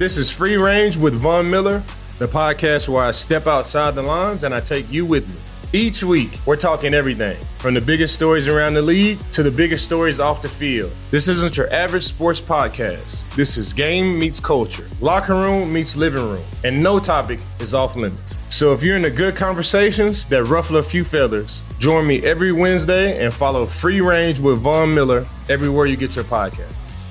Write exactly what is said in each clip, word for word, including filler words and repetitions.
This is Free Range with Von Miller, the podcast where I step outside the lines and I take you with me. Each week, we're talking everything from the biggest stories around the league to the biggest stories off the field. This isn't your average sports podcast. This is game meets culture, locker room meets living room, and no topic is off limits. So if you're into good conversations that ruffle a few feathers, join me every Wednesday and follow Free Range with Von Miller everywhere you get your podcast.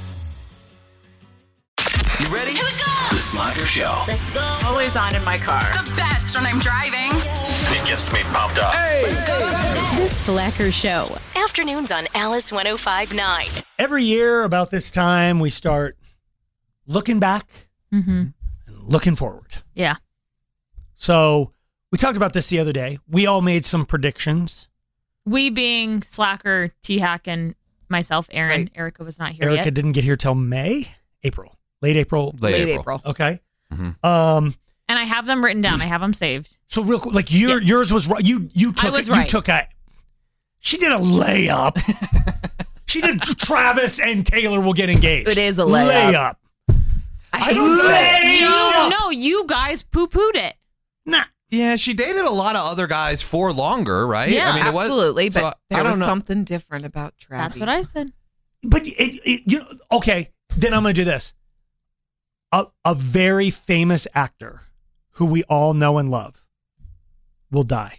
You ready? Here we go! The Slacker Show. Let's go. Always on in my car. The best when I'm driving. It gets me pumped up. Hey! Let's go. The Slacker Show. Afternoons on Alice one oh five point nine. Every year about this time, we start looking back mm-hmm. and looking forward. Yeah. So we talked about this the other day. We all made some predictions. We being Slacker, T-Hack, and myself, Aaron. Right. Erica was not here Erica yet. didn't get here till May? April. Late April. Late, Late April. April. Okay. Mm-hmm. Um, and I have them written down. I have them saved. so real quick, like your, Yes. yours was right. You, you took, I was you right. took a, she did a layup. She did Travis and Taylor will get engaged. It is a layup. Layup. I don't say. You, no, you guys poo-pooed it. Nah. Yeah, she dated a lot of other guys for longer, right? Yeah, I mean, it was, Absolutely, but so I there don't was know. something different about Travis. That's what I said. But it, it, you know, okay, then I'm going to do this. A, a very famous actor who we all know and love will die.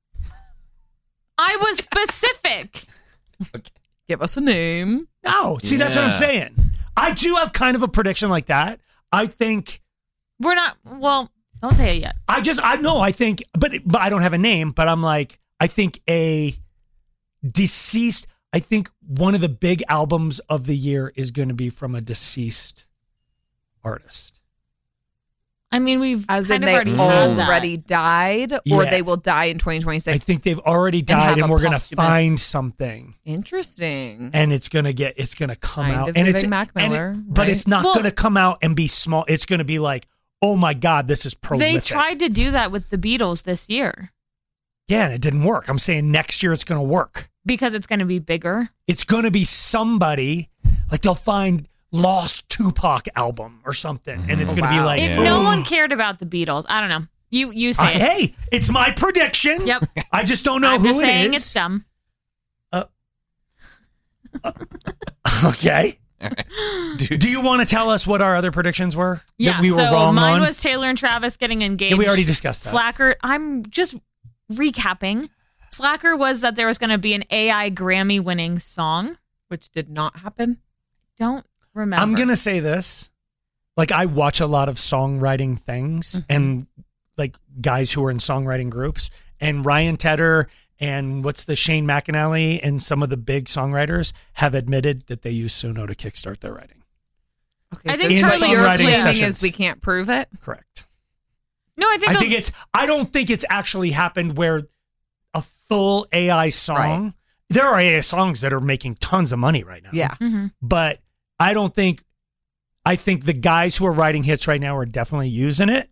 I was specific. Give us a name. No, see, that's what I'm Yeah. saying. I do have kind of a prediction like that. I think, We're not, well, don't say it yet. I just, I know, I think, but, but I don't have a name, but I'm like, I think a deceased, I think one of the big albums of the year is going to be from a deceased artist. I mean, we've As kind in of they already had that. already died, or Yeah. they will die in twenty I twenty-six. think they've already have died and, a we're going to posthumous- find something. Interesting. And it's gonna get, it's gonna come Kind out, of and Vivek it's, Mac and it- Miller, but right? it's not Well- gonna come out and be small. It's gonna be like, oh my god, this is prolific. They tried to do that with the Beatles this year yeah, and it didn't work. I'm saying next year it's gonna work. because it's going to be bigger. It's gonna be somebody like they'll find Lost Tupac album or something, and it's gonna be Wow. like, If Yeah. no oh. one cared about the Beatles, I don't know. You you say I- it. hey, it's my prediction. Yep. I just don't know I'm who just it saying is. it's dumb. Okay. Dude. Do you want to tell us what our other predictions were? Yeah, that we were so wrong mine on? was Taylor and Travis getting engaged. Yeah, we already discussed that. Slacker, I'm just recapping. Slacker was that there was going to be an A I Grammy winning song. Which did not happen. Don't remember. I'm going to say this. Like, I watch a lot of songwriting things Mm-hmm. and like guys who are in songwriting groups, and Ryan Tedder and what's the Shane McAnally and some of the big songwriters have admitted that they use Suno to kickstart their writing. Okay, I so think In what Charlie- you're songwriting claiming sessions. is we can't prove it. Correct. No, I think, I a- think it's, I don't think it's actually happened where a full A I song, Right. there are A I songs that are making tons of money right now. Yeah. Mhm. But I don't think, I think the guys who are writing hits right now are definitely using it.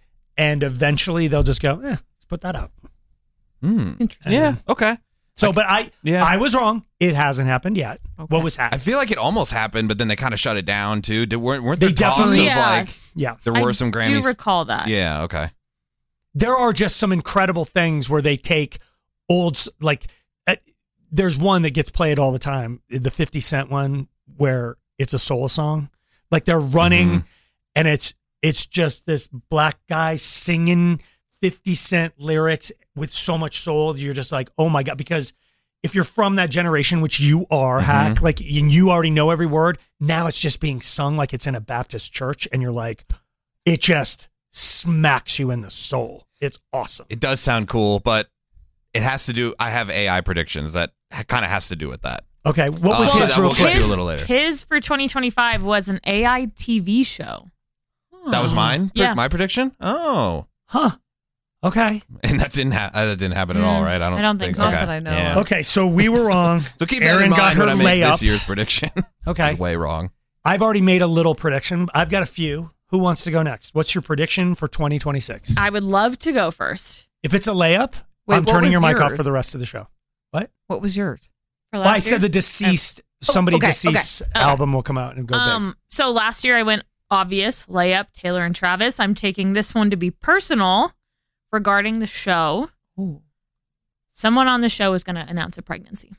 And eventually they'll just go, eh, let's put that out. Hmm. Interesting. Yeah. Okay. So, but I, Yeah. I was wrong. It hasn't happened yet. Okay. What was I happening? feel like it almost happened, but then they kind of shut it down too. Did, weren't, weren't They there talk definitely- of Yeah. like Yeah. there were I some Grammys? do recall that. Yeah. Okay. There are just some incredible things where they take old, s- like, uh, there's one that gets played all the time, the fifty Cent one, where it's a soul song. Like they're running Mhm. and it's, it's just this black guy singing fifty Cent lyrics with so much soul. You're just like, oh my God. Because if you're from that generation, which you are, Mhm. Hack, like, and you already know every word, now it's just being sung like it's in a Baptist church. And you're like, it just smacks you in the soul. It's awesome. It does sound cool, but it has to do. I have A I predictions that kind of has to do with that. Okay. What was Oh, his that real we'll get quick? to a His, little later. his for twenty twenty-five was an A I T V show. That was mine. Yeah. My prediction. Oh, Huh. Okay. and that didn't ha- that didn't happen at all, Mm, right? I don't. I don't think so. Not Okay. that I know Yeah. of. Okay. So we were wrong. So keep that Aaron in got mind her when I make layup. this year's prediction. Okay. Way wrong. I've already made a little prediction. I've got a few. Who wants to go next? What's your prediction for twenty twenty-six? I would love to go first. If it's a layup, Wait, I'm what turning was your mic off yours? for the rest of the show. What? What was yours? For Well, I last said year? the deceased, somebody okay, deceased okay. album will come out and go big. Um, so last year I went Obvious layup, Taylor and Travis. I'm taking this one to be personal regarding the show. Ooh. Someone on the show is going to announce a pregnancy.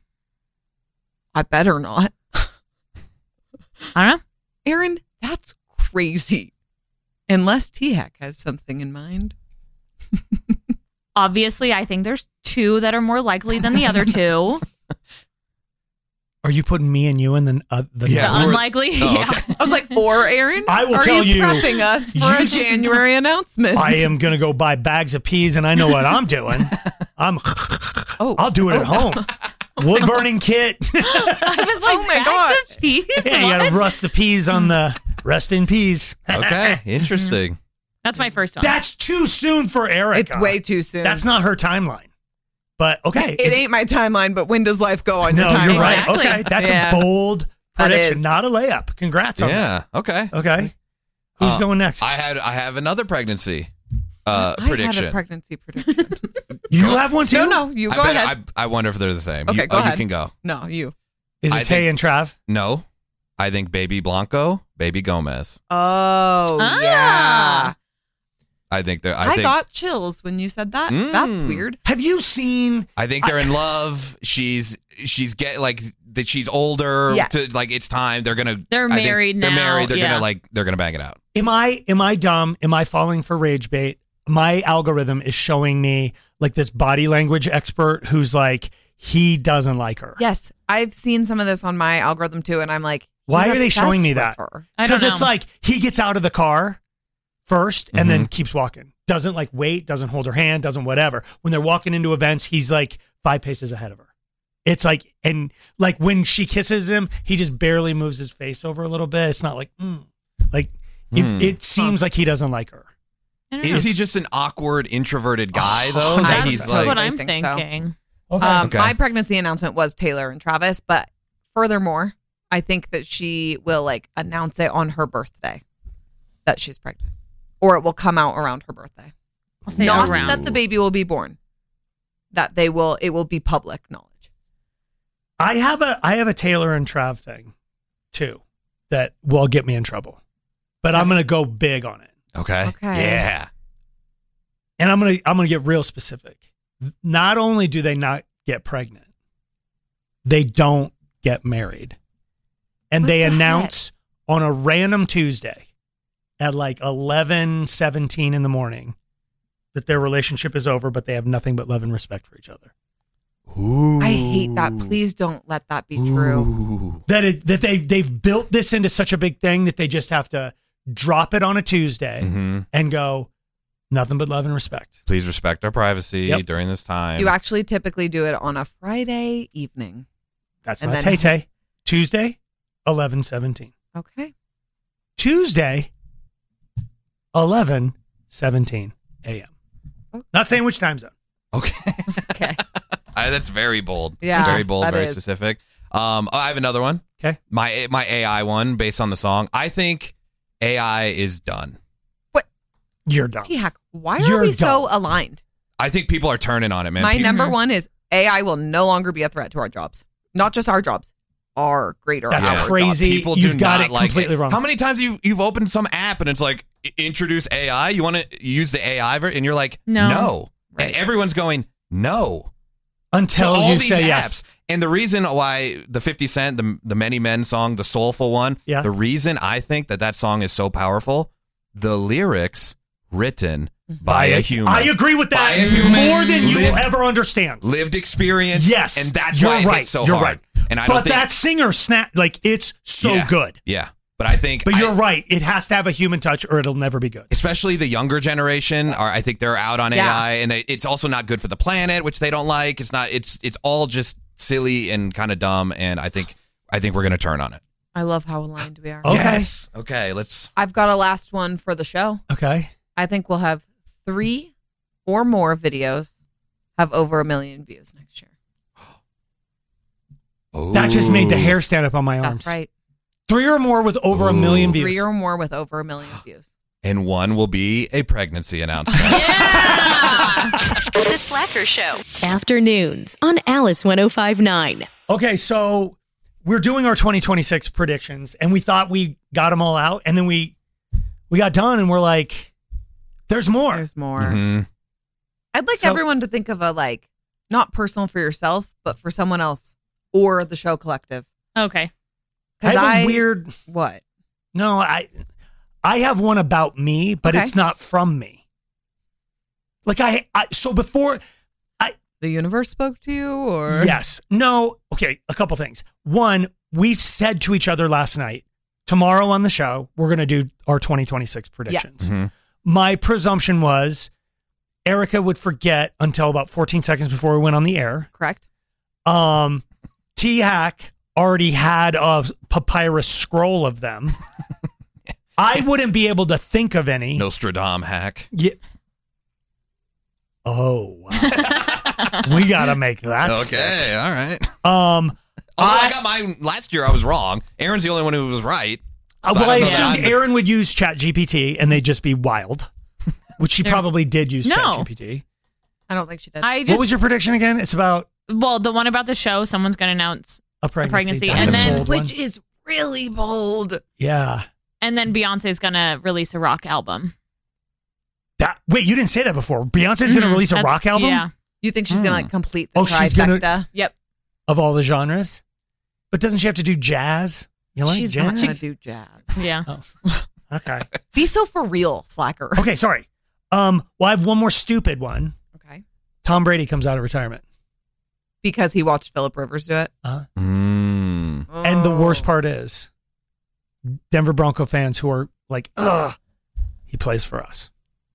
I better not. I don't know. Aaron, that's crazy. Unless T-Hack has something in mind. Obviously, I think there's two that are more likely than the other two. Are you putting me and you in the uh, the? Yeah. The we're- unlikely. Oh, yeah. okay. I was like, or Aaron? I will are tell you you, prepping us for you a s- January announcement. I am gonna go buy bags of peas, and I know what I'm doing. I'm. Oh. I'll do it at home. Wood burning kit. I was like, Oh my bags God. of peas? Yeah, you What? gotta rust the peas on the rest in peas. Okay, interesting. That's my first one. That's too soon for Erica. It's way too soon. That's not her timeline. But okay, It ain't my timeline, but when does life go on No, your timeline? you're right. Exactly. Okay, that's Yeah. a bold That prediction, is. not a layup. Congrats on Yeah. Okay. that. Okay, who's Uh, going next? I had I have another pregnancy uh, I prediction. had a pregnancy prediction. you have one too. no, no, you I go bet- ahead. I, I wonder if they're the same. Okay, you, go oh, ahead. You can go. No, you. Is it I Tay think- and Trav? No, I think Baby Blanco, Baby Gomez. Oh, Ah. yeah. I think they're. I, I, think. got chills when you said that. Mm. That's weird. Have you seen? I think they're in love. She's she's get like that. She's older. Yes. To, like it's time. They're gonna. They're I think married They're now, married. They're yeah. gonna like. They're gonna bang it out. Am I am I dumb? Am I falling for rage bait? My algorithm is showing me like this body language expert who's like he doesn't like her. Yes, I've seen some of this on my algorithm too, and I'm like, Why he's are they showing obsessed me with that? her. I don't Because know. it's like he gets out of the car first and Mm-hmm. then keeps walking. Doesn't like wait, doesn't hold her hand, doesn't whatever. When they're walking into events, he's like five paces ahead of her. It's like, and like when she kisses him, he just barely moves his face over a little bit. It's not like, mm. like Hmm. it, it seems like he doesn't like her. I don't Is know. he just an awkward, introverted guy Oh, though? one hundred that That's he's percent. like. what I I'm think so. thinking. Okay. Um, Okay. My pregnancy announcement was Taylor and Travis, but furthermore, I think that she will like announce it on her birthday that she's pregnant, or it will come out around her birthday. I'll say Not around. that the baby will be born, that they will. It will be public knowledge. I have a I have a Taylor and Trav thing too that will get me in trouble. But I'm gonna go big on it. Okay. Okay. Yeah. And I'm gonna I'm gonna get real specific. Not only do they not get pregnant, they don't get married. And What they the announce on a random Tuesday at like eleven seventeen in the morning that their relationship is over, but they have nothing but love and respect for each other. Ooh. I hate that. Please don't let that be true. Ooh. That it, that they they've built this into such a big thing that they just have to drop it on a Tuesday Mhm. and go nothing but love and respect. Please respect our privacy Yep. during this time. You actually typically do it on a Friday evening. That's And not then- Tay Tay. Tuesday, eleven seventeen. Okay. Tuesday, eleven seventeen a.m. Okay. Not saying which time zone. Okay. Okay. I, that's very bold. Yeah, Very bold, that very is. specific. Um, I have another one. Okay. My my A I one based on the song. I think A I is done. You're dumb. T-Hack, why You're are we so dumb. aligned? I think people are turning on it, man. My People- number one is A I will no longer be a threat to our jobs. Not just our jobs, our greater That's our crazy. jobs. People You've do got not it like completely wrong. How many times you've you've opened some app and it's like i- introduce A I? You want to use the A I ver- and you're like No. no, Right. and everyone's going no Until to all you these say apps. yes. And the reason why the fifty Cent, the the Many Men song, the soulful one, Yeah. the reason I think that that song is so powerful, the lyrics written by a human. I agree with By that a human. more than you will Lived- ever understand. lived experience. Yes, and that's you're why it right. hits so you're hard. right. And I but don't think that singer snap like it's so Yeah. good. yeah, but I think But I- you're right. It has to have a human touch, or it'll never be good. especially the younger generation are I think they're out on Yeah. A I and they, it's also not good for the planet, which they don't like. It's not it's it's all just silly and kind of dumb, and I think I think we're going to turn on it. I love how aligned we are. Okay. Yes. Okay, let's I've got a last one for the show. Okay. I think we'll have three or more videos have over a million views next year. That just made the Ooh. hair stand up on my arms. That's right. Three or more with over a million Ooh. views. Three or more with over a million views. And one will be a pregnancy announcement. The Slacker Show. Afternoons on Alice one oh five point nine. Okay, so we're doing our twenty twenty-six predictions, and we thought we got them all out, and then we we got done and we're like, there's more. There's more. Mm-hmm. I'd like So- everyone to think of a like, not personal for yourself, but for someone else or the show collective. Okay. I Because have I, a weird. what? No, I I have one about me, but Okay. it's not from me. Like I, I so before The universe spoke to you, or yes. No, okay, a couple things. One, we said to each other last night, tomorrow on the show, we're going to do our twenty twenty-six predictions. Yes. Mm-hmm. My presumption was Erica would forget until about fourteen seconds before we went on the air. correct? Um, T-Hack already had a papyrus scroll of them. I wouldn't be able to think of any. Nostradam hack. Yeah. Oh, wow. We got to make that Okay, stick. all right. Um, Although I, I- got mine last year, I was wrong. Aaron's the only one who was right. Uh, So well, I don't know that assumed I'm the- Aaron would use ChatGPT and they'd just be wild, which she They're- probably did use No. ChatGPT. I don't think she did. I What just was your prediction again? It's about well, the one about the show, someone's going to announce, a pregnancy. pregnancy, That's and a then- bold one. Which is really bold. Yeah. and then Beyonce's going to release a rock album. That wait, you didn't say that before. Beyonce's going to Mhm. release a That's- rock album Yeah. You think she's Hmm. gonna like complete the Oh, she's gonna- trifecta? Yep. of all the genres, but doesn't she have to do jazz? You like she's jazz? not gonna do jazz. Yeah. Okay. Be so for real, slacker. Okay. Sorry. Um. Well, I have one more stupid one. Okay. Tom Brady comes out of retirement, Because he watched Philip Rivers do it. Mm. and the Oh. worst part is, Denver Bronco fans who are like, "Ugh, he plays for us."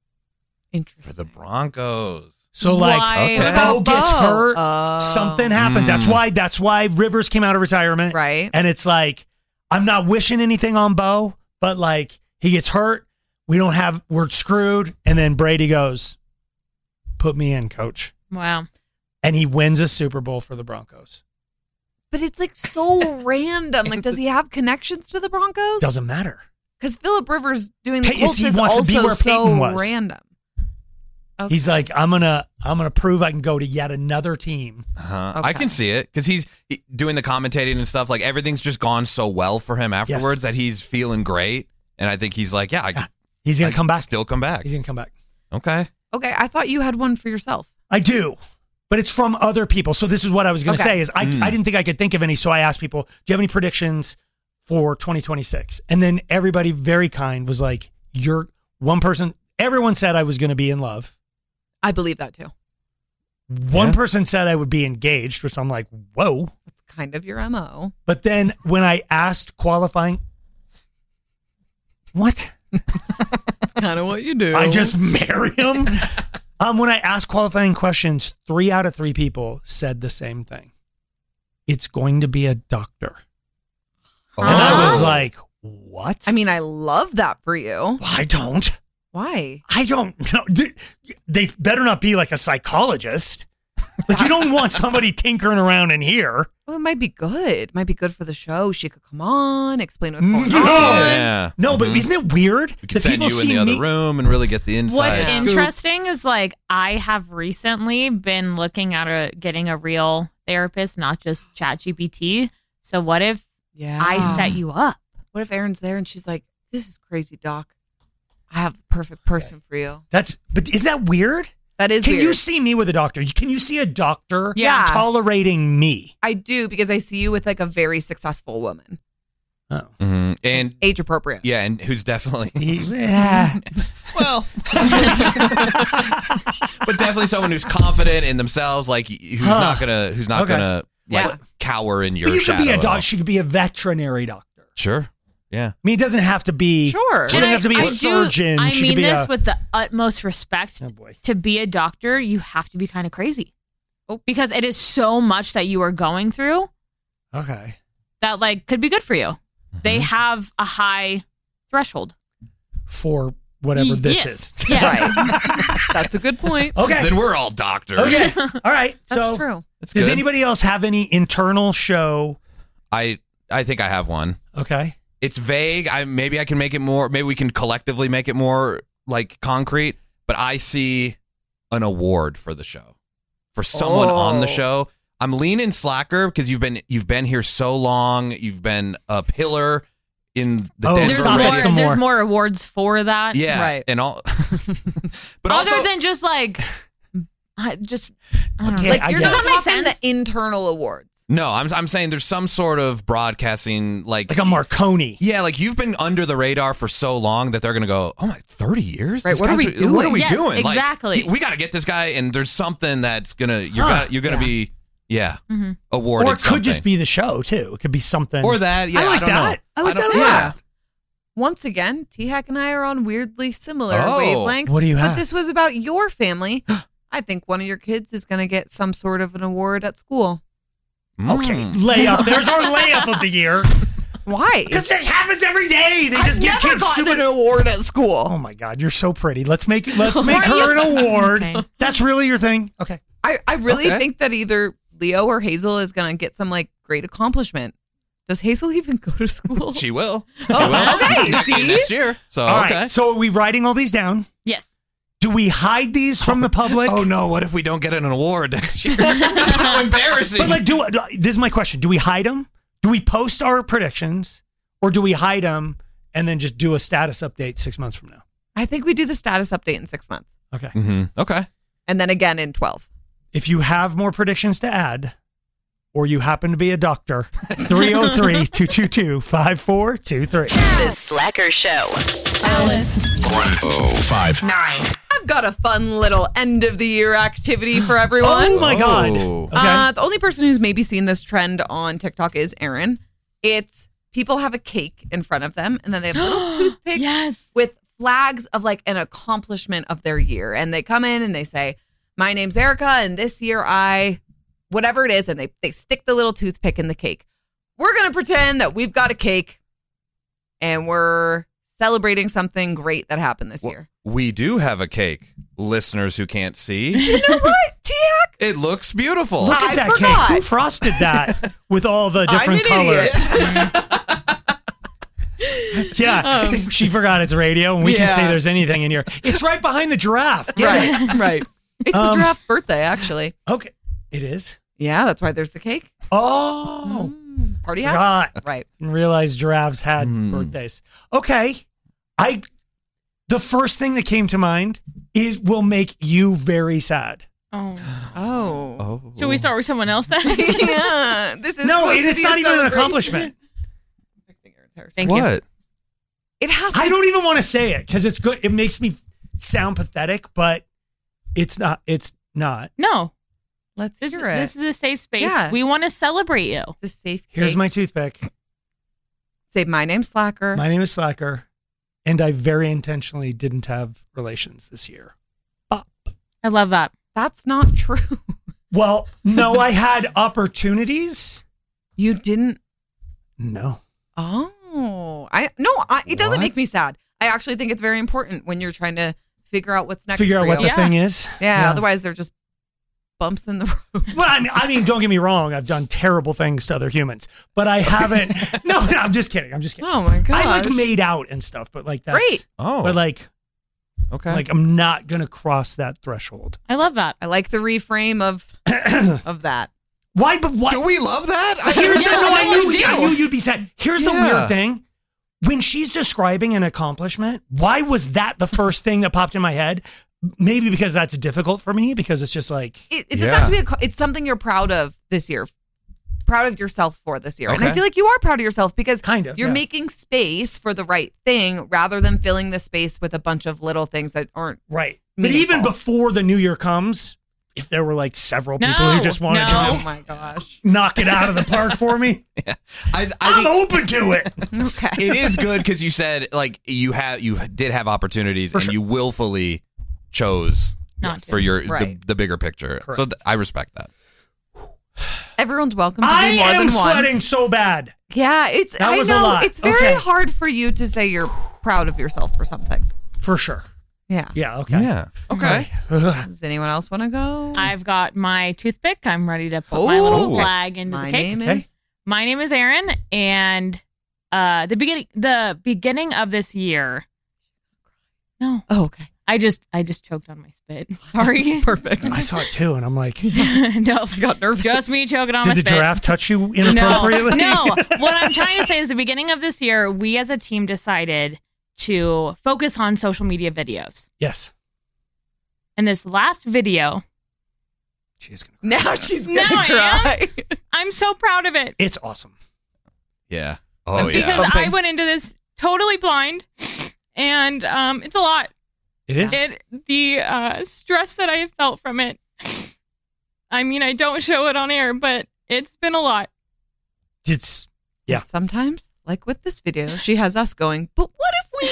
For Interesting. the Broncos. So like, Why? Okay. What about Bo gets Bo? hurt, Oh. something happens. That's Mm. why. That's why Rivers came out of retirement, Right. And it's like, I'm not wishing anything on Bo, but like he gets hurt, we don't have, we're screwed, and then Brady goes, "Put me in, coach," Wow. and he wins a Super Bowl for the Broncos. But it's like so random. Like, does he have connections to the Broncos? Doesn't matter. Because Philip Rivers doing the Pey- Colts he is wants to also be where so Peyton was. random. Okay. He's like, I'm gonna, I'm gonna prove I can go to yet another team. Uh-huh. Okay. I can see it because he's he- doing the commentating and stuff. Like everything's just gone so well for him afterwards that he's feeling great. And I think he's like, yeah, I Yeah, he's gonna I come back. Still come back. He's gonna come back. Okay. Okay, I thought you had one for yourself. I do, but it's from other people. So this is what I was gonna Okay. say is I, Mm. I didn't think I could think of any. So I asked people, do you have any predictions for twenty twenty-six? And then everybody, very kind, was like, you're one person. Everyone said I was gonna be in love. I believe that too. One Yeah. person said I would be engaged, which I'm like, whoa. It's kind of your M O. But then when I asked qualifying, what? It's kind of what you do. I just marry him? um, when I asked qualifying questions, three out of three people said the same thing. It's going to be a doctor. And I was Oh. like, what? I mean, I love that for you. I don't. Why? I don't know. They better not be like a psychologist. Like, you don't want somebody tinkering around in here. Well, it might be good. It might be good for the show. She could come on, explain what's No. going No. on. Yeah. No, but Mhm. isn't it weird? We could send you in the other me- room and really get the inside What's scoop. interesting is like I have recently been looking at a getting a real therapist, not just ChatGPT. So what if Yeah. I set you up? What if Erin's there and she's like, "This is crazy, Doc. I have the perfect person for you." That's, but is that weird? That is Can weird. you see me with a doctor? Can you see a doctor Yeah. tolerating me? I do, because I see you with like a very successful woman, Oh. Mhm. And age appropriate. yeah, and who's definitely Yeah. well, but definitely someone who's confident in themselves, like who's Huh. not gonna who's not Okay. gonna like Yeah. cower in your But you shadow. could be a at all. doc. She could be a veterinary doctor. Sure. Yeah. I mean, it doesn't have to be. Sure. She doesn't have to be a I do- surgeon. I She mean could be this a, with the utmost respect. Oh, boy. To be a doctor, you have to be kind of crazy. Because it is so much that you are going through Okay. that like could be good for you. They have a high threshold. For whatever this Yes. is. Yes. Right. That's a good point. Okay. Then we're all doctors. Okay. All right. That's so, true. That's does good. anybody else have any internal show? I I think I have one. Okay. It's vague. I maybe I can make it more. Maybe we can collectively make it more like concrete. But I see an award for the show, for someone on the Oh. show. I'm leaning Slacker because you've been you've been here so long. You've been a pillar in the Oh, Denver There's stop it, more, radio. some there's more. more awards for that. Yeah, Right. and all. But Other also, than just like, I just, I don't Okay, know. Like I you're get not it. Does that talking make the internal awards. no, I'm I'm saying there's some sort of broadcasting like Like a Marconi. Yeah, like you've been under the radar for so long that they're gonna go, oh my, thirty years? Right, This what are guy's- we doing? What are we Yes, doing? Like, exactly. we got to get this guy, and there's something that's gonna you're Huh. gonna you're gonna Yeah. be yeah Mm-hmm. awarded Or it could just something. be the show, too. It could be something. or that. Yeah, I like don't that. know. I like don't- that a lot. Yeah. Once again, T-Hack and I are on weirdly similar Oh. wavelengths. What do you But have? this was about your family. I think one of your kids is going to get some sort of an award at school. Okay, Mm. layup. There's our layup of the year. Why? Because this happens every day. They just I've give never kids gotten stupid. an award at school. Oh my God, you're so pretty. Let's make let's make her an award. Okay. That's really your thing. Okay. I, I really Okay. think that either Leo or Hazel is going to get some like great accomplishment. Does Hazel even go to school? She will. She Oh, will. okay, see? Next year. So All right. okay. So are we writing all these down? Yes. Do we hide these from the public? Oh no! What if we don't get an award next year? How embarrassing! But like, do this is my question. Do we hide them? Do we post our predictions, or do we hide them and then just do a status update six months from now? I think we do the status update in six months. Okay. hmm Okay. And then again in twelve. If you have more predictions to add, or you happen to be a doctor, three oh three, two two two, five four two three. The Slacker Show. Alice. one oh five. Nine. I've got a fun little end of the year activity for everyone. Oh my God. Oh. Okay. Uh, the only person who's maybe seen this trend on TikTok is Aaron. It's people have a cake in front of them, and then they have little toothpicks Yes. with flags of like an accomplishment of their year. And they come in and they say, my name's Erica, and this year I, whatever it is, and they, they stick the little toothpick in the cake. We're going to pretend that we've got a cake and we're celebrating something great that happened this Well, year. we do have a cake, listeners who can't see. You know what, T-Hack? It looks beautiful. Look I at that forgot. cake. Who frosted that with all the I'm different an idiot. colors? Yeah, she forgot it's radio, and we can Yeah. say there's anything in here. It's right behind the giraffe. Get it? Right, right. It's the Um, giraffe's birthday, actually. Okay, it is. Yeah, that's why there's the cake. Oh, Mm, party hat. forgot. Right. Didn't realize giraffes had Hmm. birthdays. Okay, I. The first thing that came to mind is will make you very sad. Oh. Oh. Oh. Should we start with someone else then? Yeah. This is No, supposed it to is be not a even an celebration. accomplishment. Thank you. What? It has to I don't even want to say it because it's good. It makes me sound pathetic, but it's not. It's not. No. Let's This, hear it. this is a safe space. Yeah. We want to celebrate you. It's a safe Here's cake. my toothpick. Say, my name's Slacker. My name is Slacker, and I very intentionally didn't have relations this year. I love that. That's not true. Well, no, I had opportunities. You didn't. No. Oh, I no. I, it doesn't What? make me sad. I actually think it's very important when you're trying to figure out what's next. Figure for out what you. the thing is. Yeah, Otherwise, they're just bumps in the road. Well, I mean, I mean, don't get me wrong. I've done terrible things to other humans, but I haven't. no, no, I'm just kidding. I'm just kidding. Oh my god. I like made out and stuff, but like that's Great. Oh. But like, okay. like I'm not gonna cross that threshold. I love that. I like the reframe of of that. Why? But why? Do we love that? I Here's Yeah, the no. I no, knew. we do. I knew you'd be sad. Here's the Yeah. weird thing. When she's describing an accomplishment, why was that the first thing that popped in my head? Maybe because that's difficult for me because it's just like It, it doesn't Yeah. have to be. A, co- it's something you're proud of this year. Proud of yourself for this year, and I Okay. feel like you are proud of yourself because Kind of, you're yeah. making space for the right thing rather than filling the space with a bunch of little things that aren't. right. But even Meaningful. before the new year comes, if there were like several people No, who just wanted no. to just Oh my gosh. knock it out of the park for me, I, I I'm think open to it. Okay. it is good because you said like you have you did have opportunities For and sure. you willfully chose Not to. for your Right. the, the bigger picture. So Correct. th- I respect that. Everyone's welcome to I do more am than one. sweating so bad. Yeah, it's. That I was a know lot. it's very Okay. hard for you to say you're proud of yourself for something. For sure. Yeah. Yeah. Okay. Yeah. Okay. Ugh. Does anyone else want to go? I've got my toothpick. I'm ready to put my little Ooh. flag into My the cake. name Okay. is. My name is Erin, and uh, the beginning the beginning of this year. No, Oh, okay. I just I just choked on my spit. Sorry. Perfect. I saw it too, and I'm like, no, I got nervous. just me choking on did my the spit. giraffe touch you No, inappropriately? no. What I'm trying to say is the beginning of this year, we as a team decided to focus on social media videos. Yes. And this last video, She's gonna. Now she's gonna Now I cry. I'm so proud of it. It's awesome. Yeah. Oh Because yeah. I went into this totally blind, and um, it's a lot. It is. It the uh, stress that I have felt from it. I mean, I don't show it on air, but it's been a lot. It's yeah. And sometimes, like with this video, she has us going, but what if we?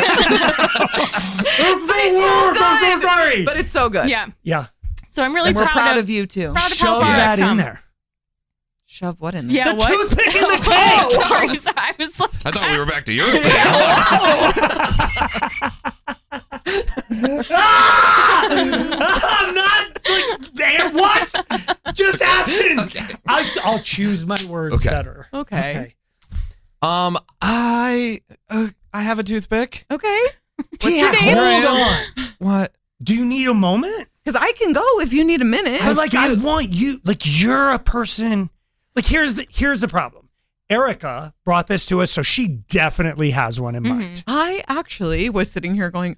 It's the worst. I'm so sorry. But it's so good. Yeah. Yeah. So I'm really And we're proud, proud of, of you too. proud of how Shove far that I've in come. there. Shove what in there? Yeah, The what? toothpick in the Oh, cake. sorry, sorry. I was like, I thought we were back to your thing. Ah! I'm not like there. What just happened? Okay. I, I'll choose my words Okay. better. Okay. Um, I uh, I have a toothpick. Okay. What's your name? Hold on. What? Do you need a moment? Because I can go if you need a minute. I like. I feel- want you. Like you're a person. Like here's the here's the problem. Erica brought this to us, so she definitely has one in mind. I actually was sitting here going,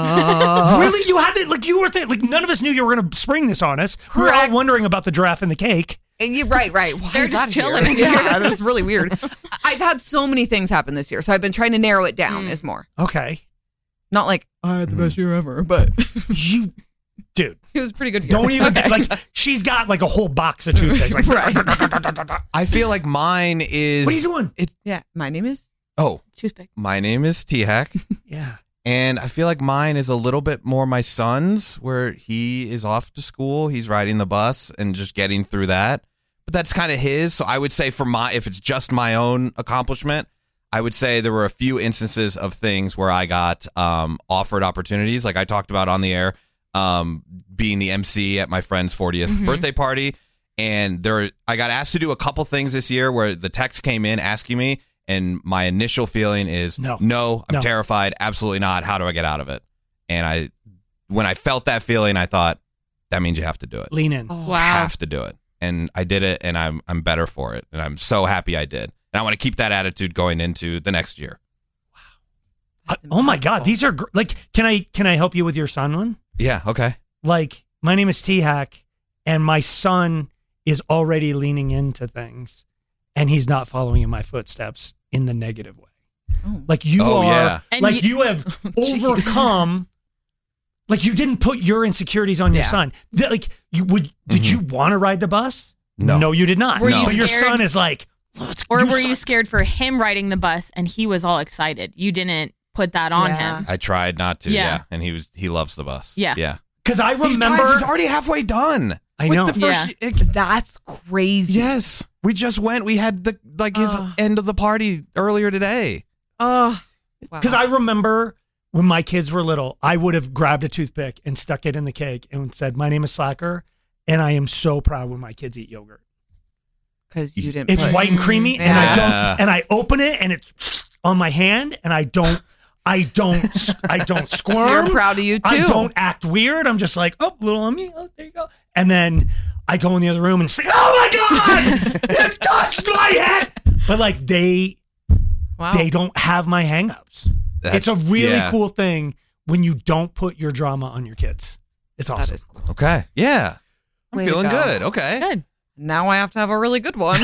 ah. Really, you had it. Like you were th- like none of us knew you were going to spring this on us. We were all Correct. wondering about the giraffe and the cake. And you right, right. Why They're is just that chilling here? in here. Yeah, that was really weird. I've had so many things happen this year, so I've been trying to narrow it down. Mm. Is more Okay, not like I had the best year ever, but you, dude. it was a pretty good. Year. Don't even Okay. like. She's got like a whole box of toothpicks. Like, Right. I feel like mine is. What are you doing? It's Yeah, my name is. oh, toothpick. my name is T Hack, Yeah. and I feel like mine is a little bit more my son's, where he is off to school, he's riding the bus and just getting through that. But that's kind of his. So I would say for my, if it's just my own accomplishment, I would say there were a few instances of things where I got um, offered opportunities, like I talked about on the air, um, being the M C at my friend's fortieth Mhm. birthday party. And there, I got asked to do a couple things this year where the text came in asking me, and my initial feeling is No. no, I'm No. terrified, absolutely not. How do I get out of it? And I, when I felt that feeling, I thought that means you have to do it. Lean in. Oh, Wow. Have to do it. And I did it, and I'm I'm better for it, and I'm so happy I did. And I want to keep that attitude going into the next year. Uh, oh my God, these are gr- like. Can I can I help you with your son one? Yeah. Okay. Like my name is T Hack, and my son is already leaning into things, and he's not following in my footsteps in the negative way. Oh. Like you Oh, are, yeah. And like you- you have Jeez. overcome. Like you didn't put your insecurities on your Yeah. son. Th- Like you would. Did Mhm. you want to ride the bus? No. no, you did not. Were you but your scared? son is like, let's. Or your were son- you scared for him riding the bus and he was all excited? You didn't put that on Yeah. him. I tried not to. Yeah. Yeah. And he was he loves the bus. Yeah. Yeah. Because I He- remember. guys, he's already halfway done. I With know. The first, it- That's crazy. yes. We just went. We had the like his Oh. end of the party earlier today. Oh. Wow. Because I remember when my kids were little, I would have grabbed a toothpick and stuck it in the cake and said, "My name is Slacker, and I am so proud when my kids eat yogurt. Because you didn't. It's put- white and creamy, and I Yeah. don't, and I open it, and it's on my hand, and I don't, I don't, I don't So squirm. you're proud of you too. I don't act weird. I'm just like, oh, little on me. Oh, there you go. And then I go in the other room and say, oh my God, it touched my head. But like they, Wow. they don't have my hangups. It's a That's- really yeah. cool thing when you don't put your drama on your kids. It's awesome. That is cool. Okay. Yeah. I'm Way to feeling go. good. Okay. Good. Now I have to have a really good one.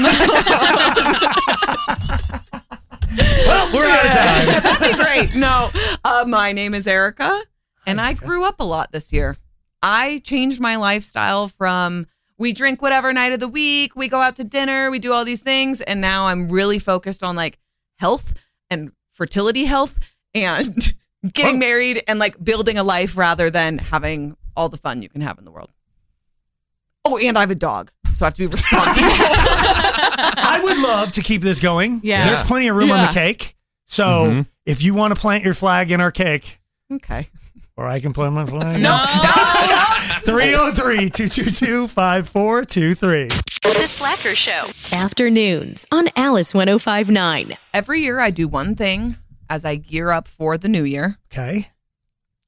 Well, we're out of time. That'd be great. No, uh, my name is Erica, and I grew up a lot this year. I changed my lifestyle from we drink whatever night of the week, we go out to dinner, we do all these things, and now I'm really focused on like health and fertility health and getting Oh. married and like building a life rather than having all the fun you can have in the world. Oh, and I have a dog, so I have to be responsible. I would love to keep this going. Yeah. There's plenty of room on Yeah. the cake. So Mhm. if you want to plant your flag in our cake, Okay. or I can plant my flag. No. three oh three, two two two, five four two three. The Slacker Show. Afternoons on Alice one oh five point nine. Every year I do one thing as I gear up for the new year. Okay.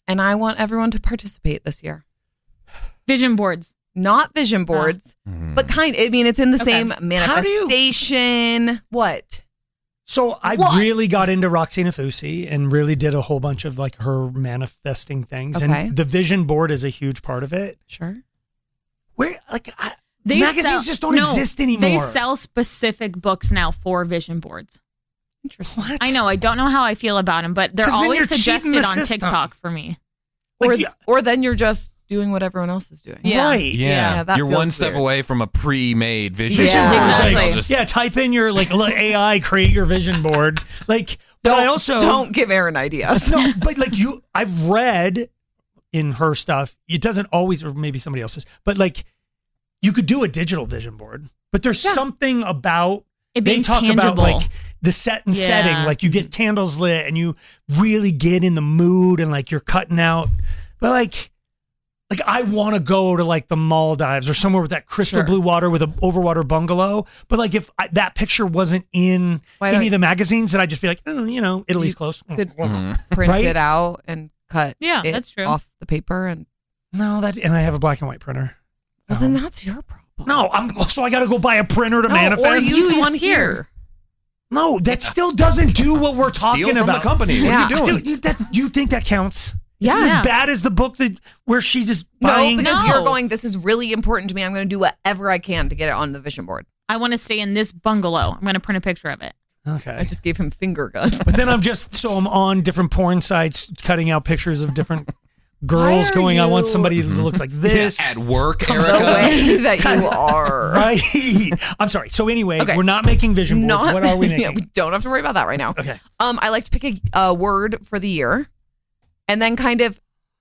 and I want everyone to participate this year. Vision boards. Not vision boards, Mm. but kind. I mean, it's in the Okay. same How do you- manifestation. What? So I What? really got into Roxy Nafusi and really did a whole bunch of like her manifesting things. Okay. And the vision board is a huge part of it. Sure. Where like I, They magazines sell- just don't no, exist anymore. They sell specific books now for vision boards. Interesting. What? I know. I don't know how I feel about them, but they're 'Cause then always you're cheating suggested the on system. TikTok for me. Like, or, yeah, or then you're just doing what everyone else is doing. Yeah. Right. Yeah, Yeah, that you're feels one step weird. away from a pre-made vision. Vision Yeah. board. It's Exactly. like, I'll just- yeah, type in your like let A I create your vision board. Like, but I also Don't give Aaron ideas. no, but like you, I've read in her stuff. It doesn't always, or maybe somebody else's, but like you could do a digital vision board. But there's Yeah. something about It they being talk tangible. about like the set and Yeah. setting. Like you get candles lit and you really get in the mood and like you're cutting out. But like, like I want to go to like the Maldives or somewhere with that crystal Sure. blue water with an overwater bungalow. But like if I, that picture wasn't in Why any don't- of the magazines, then I'd just be like, oh, you know, Italy's You close. could Mm-hmm. print Right? it out and cut Yeah, it that's true. off the paper. And No, that and I have a black and white printer. well, Um, then that's your problem. No, I'm so I got to go buy a printer to No, manifest. or use Use one here. here. No, that still doesn't do what we're talking Steal from about. the company. What Yeah. are you doing? Dude, you, that, you think that counts? Is Yeah. this as bad as the book that where she's just No, buying? because No. you're going, this is really important to me. I'm going to do whatever I can to get it on the vision board. I want to stay in this bungalow. I'm going to print a picture of it. Okay. I just gave him finger guns. But then I'm just so I'm on different porn sites cutting out pictures of different girls are going, I want you- somebody that looks like this. At work, the Erica. way that you are. Right. I'm sorry. So anyway, Okay. we're not making vision boards. Not, What are we yeah, making? we don't have to worry about that right now. Okay. Um, I like to pick a, a word for the year and then kind of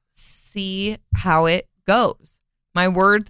see how it goes. My word.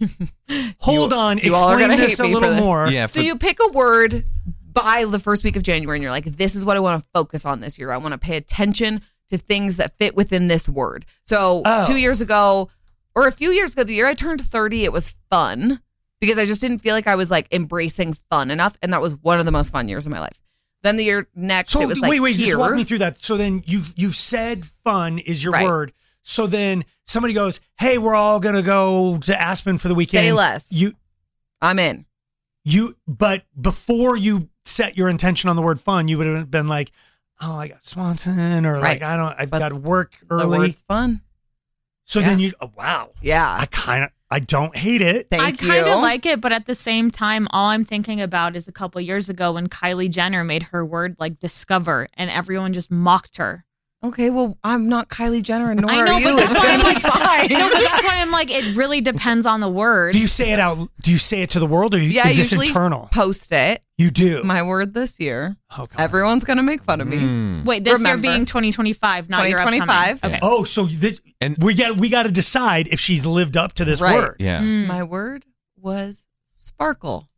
Hold You- on. you all are Explain gonna this hate a me for little this. more. Yeah, So for, you pick a word by the first week of January and you're like, this is what I want to focus on this year. I want to pay attention to things that fit within this word. So Oh. two years ago, or a few years ago, the year I turned thirty, it was fun because I just didn't feel like I was like embracing fun enough. And that was one of the most fun years of my life. Then the year next, So it was like wait, wait, here. just walk me through that. So then you've you've said fun is your Right. word. So then somebody goes, hey, we're all gonna go to Aspen for the weekend. Say less. You I'm in. you but before you set your intention on the word fun, you would have been like, oh, I got Swanson, or Right. like I don't I've But got to work The early. word's fun. So yeah. then you oh, wow. Yeah. I kinda I don't hate it. Thank I kind you. of like it, but at the same time, all I'm thinking about is a couple years ago when Kylie Jenner made her word like discover, and everyone just mocked her. Okay, well, I'm not Kylie Jenner, and nor I know, are you. but that's It's why gonna I'm be like, fine. no, but that's why I'm like, it really depends on the word. Do you say it out do you say it to the world, or Yeah, is this usually internal? post it. You do. My word this year. Okay. Everyone's gonna make fun of me. Mm. Wait, this Remember. year being twenty twenty-five, not your upcoming. twenty twenty-five. Okay. Oh, so this And- we got we got to decide if she's lived up to this Right. word. Yeah. Mm. My word was sparkle.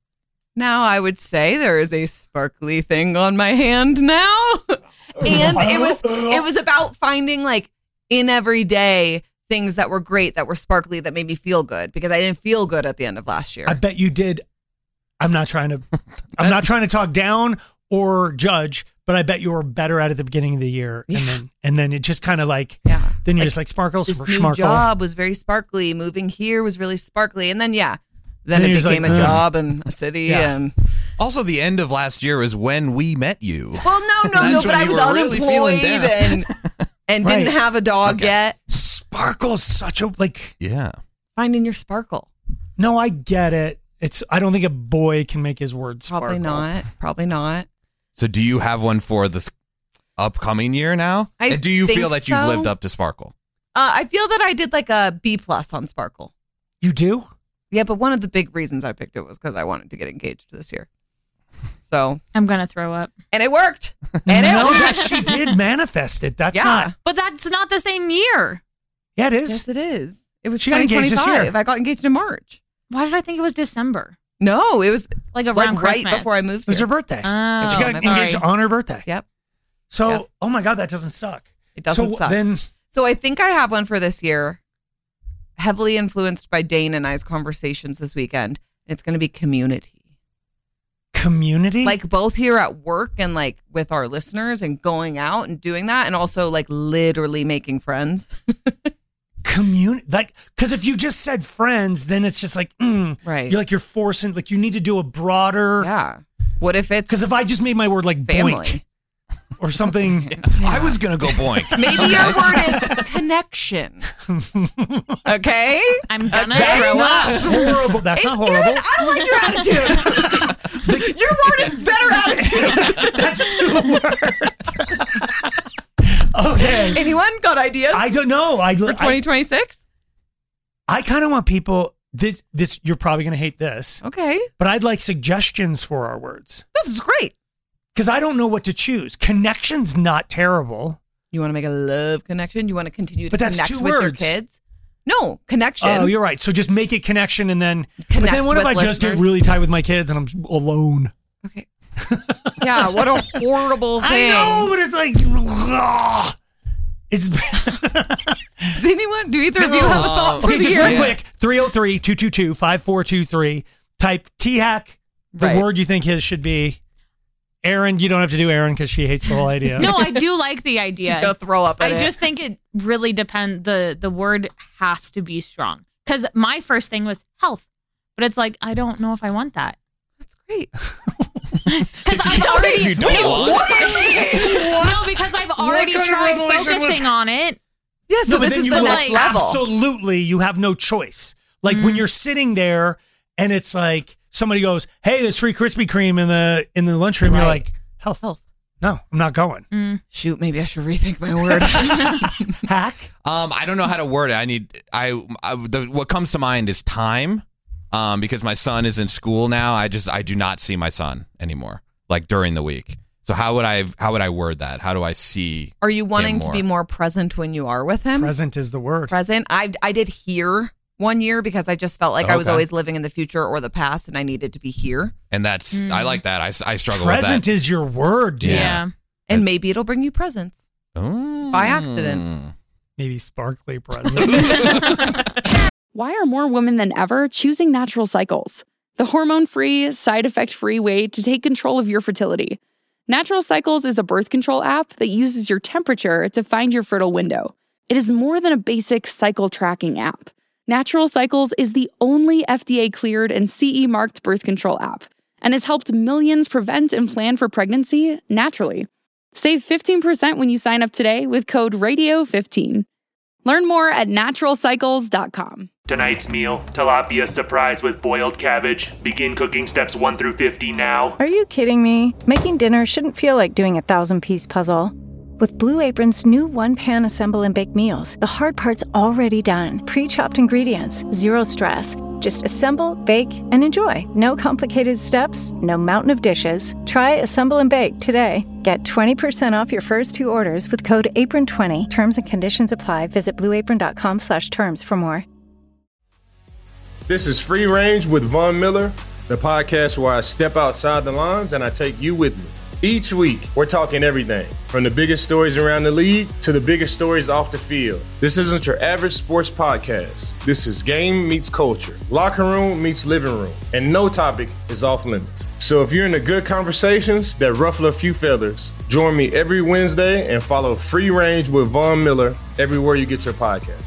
Now I would say there is a sparkly thing on my hand now. And it was it was about finding like in every day things that were great, that were sparkly, that made me feel good because I didn't feel good at the end of last year. I bet you did. I'm not trying to. I'm not trying to talk down or judge, but I bet you were better at it at the beginning of the year, and Yeah. then and then it just kind of like yeah. then you're Like, just like sparkles This for new schmarkle. job was very sparkly. Moving here was really sparkly. And then yeah. Then, Then it you're just became like, a "Ugh." job and a city Yeah. and Also, the end of last year is when we met you. well no no no That's but when I you was were really feeling unemployed down. and and Right. didn't have a dog Okay. yet. Sparkle's such a like. Yeah. Finding your sparkle. No, I get it. It's. I don't think a boy can make his word sparkle. Probably not. Probably not. So, do you have one for this upcoming year now? I and do you feel think that you've so. lived up to Sparkle? Uh, I feel that I did like a B plus on Sparkle. You do. Yeah, but one of the big reasons I picked it was because I wanted to get engaged this year. So, I'm gonna throw up. and it worked. And it no, worked. that she did manifest it. That's yeah. not. But that's not the same year. Yeah, it is. Yes, it is. It was She got engaged this year. twenty twenty-five. I got engaged in March. Why did I think it was December? No, it was Like around like right Christmas. before I moved It was here. her birthday. Oh, she got sorry. engaged on her birthday. Yep. So, Yeah. oh my god, that doesn't suck. It doesn't so suck. Then So I think I have one for this year, heavily influenced by Dane and I's conversations this weekend. It's going to be community. Community? Like both here at work and like with our listeners and going out and doing that, and also like literally making friends. Community, like, because if you just said friends, then it's just like, mm, right. You're like, you're forcing, like, you need to do a broader. Yeah. What if it's. Because if I just made my word like family. Boink or something. Yeah. I was going to go boink. Maybe your word is connection. Okay? I'm going to That's throw not up. horrible. That's not horrible. Aaron, I don't like your attitude. Your word is better attitude. That's two words. Okay. Anyone got ideas? I don't know. I, For twenty twenty-six? I, I kind of want people, this, this, you're probably going to hate this. Okay. But I'd like suggestions for our words. This is great. Because I don't know what to choose. Connection's not terrible. You want to make a love connection? You want to continue to But that's connect two with your words. kids? No, connection. Oh, you're right. So just make it connection and then. Connect but then what if with I just get listeners. really tight with my kids and I'm alone? Okay. Yeah, what a horrible I thing. know, but it's like. ugh. It's. Does anyone, do either of you have a thought for Okay, the just year? real quick. three oh three, two two two, five four two three. Type T-Hack, the Right. word you think his should be. Aaron, you don't have to do Aaron because she hates the whole idea. No, I do like the She's idea. going to throw up at I it. just think it really depends. The the word has to be strong. Because my first thing was health. But it's like, I don't know if I want that. That's great. Because I've already. If you don't no, want no, because I've already kind of tried revelation was- focusing on it. Yeah, so No, but this then is you the will- next level. Absolutely, you have no choice. Like when you're sitting there and it's like somebody goes, "Hey, there's free Krispy Kreme in the in the lunchroom." You're Right. like, "Health, health." No, I'm not going. Shoot, maybe I should rethink my word. Hack. Um, I don't know how to word it. I need. I, I the, what comes to mind is time, um, because my son is in school now. I just I do not see my son anymore, like during the week. So how would I how would I word that? How do I see? Are you wanting him to more? be more present when you are with him? Present is the word. Present. I I did here one year because I just felt like I was Okay. always living in the future or the past, and I needed to be here. And that's I like that. I, I struggle with Present that. is your word, dude. Yeah. And maybe it'll bring you presents. Ooh. by accident. Maybe sparkly present. Why are more women than ever choosing Natural Cycles? The hormone-free, side-effect-free way to take control of your fertility. Natural Cycles is a birth control app that uses your temperature to find your fertile window. It is more than a basic cycle tracking app. Natural Cycles is the only F D A-cleared and C E-marked birth control app and has helped millions prevent and plan for pregnancy naturally. Save fifteen percent when you sign up today with code radio fifteen. Learn more at natural cycles dot com. Tonight's meal, tilapia surprise with boiled cabbage. Begin cooking steps one through fifty now. Are you kidding me? Making dinner shouldn't feel like doing a thousand-piece puzzle. With Blue Apron's new one-pan assemble and bake meals, the hard part's already done. Pre-chopped ingredients, zero stress. Just assemble, bake, and enjoy. No complicated steps, no mountain of dishes. Try Assemble and Bake today. Get twenty percent off your first two orders with code apron twenty. Terms and conditions apply. Visit blueapron.com slash terms for more. This is Free Range with Von Miller, the podcast where I step outside the lines and I take you with me. Each week, we're talking everything from the biggest stories around the league to the biggest stories off the field. This isn't your average sports podcast. This is game meets culture, locker room meets living room, and no topic is off limits. So if you're into good conversations that ruffle a few feathers, join me every Wednesday and follow Free Range with Von Miller everywhere you get your podcast.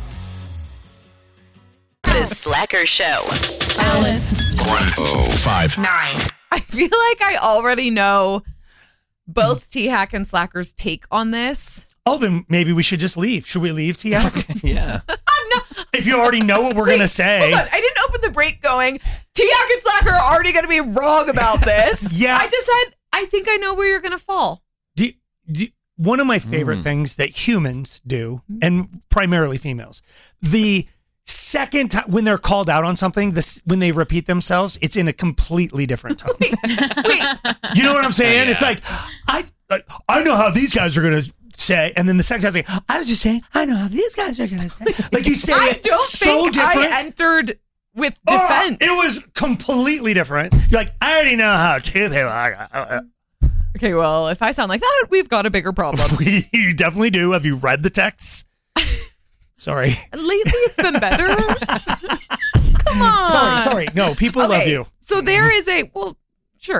The Slacker Show. Alice. one oh five Nine. I feel like I already know both T-Hack and Slacker's take on this. Oh, then maybe we should just leave. Should we leave, T-Hack? Yeah. I'm not. If you already know what we're going to say. Hold on. I didn't open the break going, T-Hack and Slacker are already going to be wrong about this. Yeah. I just said, I think I know where you're going to fall. Do, do, one of my favorite Mm. things that humans do, and primarily females, the second time when they're called out on something, this when they repeat themselves, it's in a completely different tone. Wait, wait. You know what I'm saying? Yeah. It's like I like, I know how these guys are gonna say, and then the second time's like, I was just saying, I know how these guys are gonna say. Like you say I it don't so think different. I entered with Oh, defense. it was completely different. You're like, I already know how two people are. Okay, well, if I sound like that, we've got a bigger problem. We you definitely do. Have you read the texts? Sorry. Lately, it's been better. Come on. Sorry, sorry. No, people love Okay, you. So there is a, well, sure.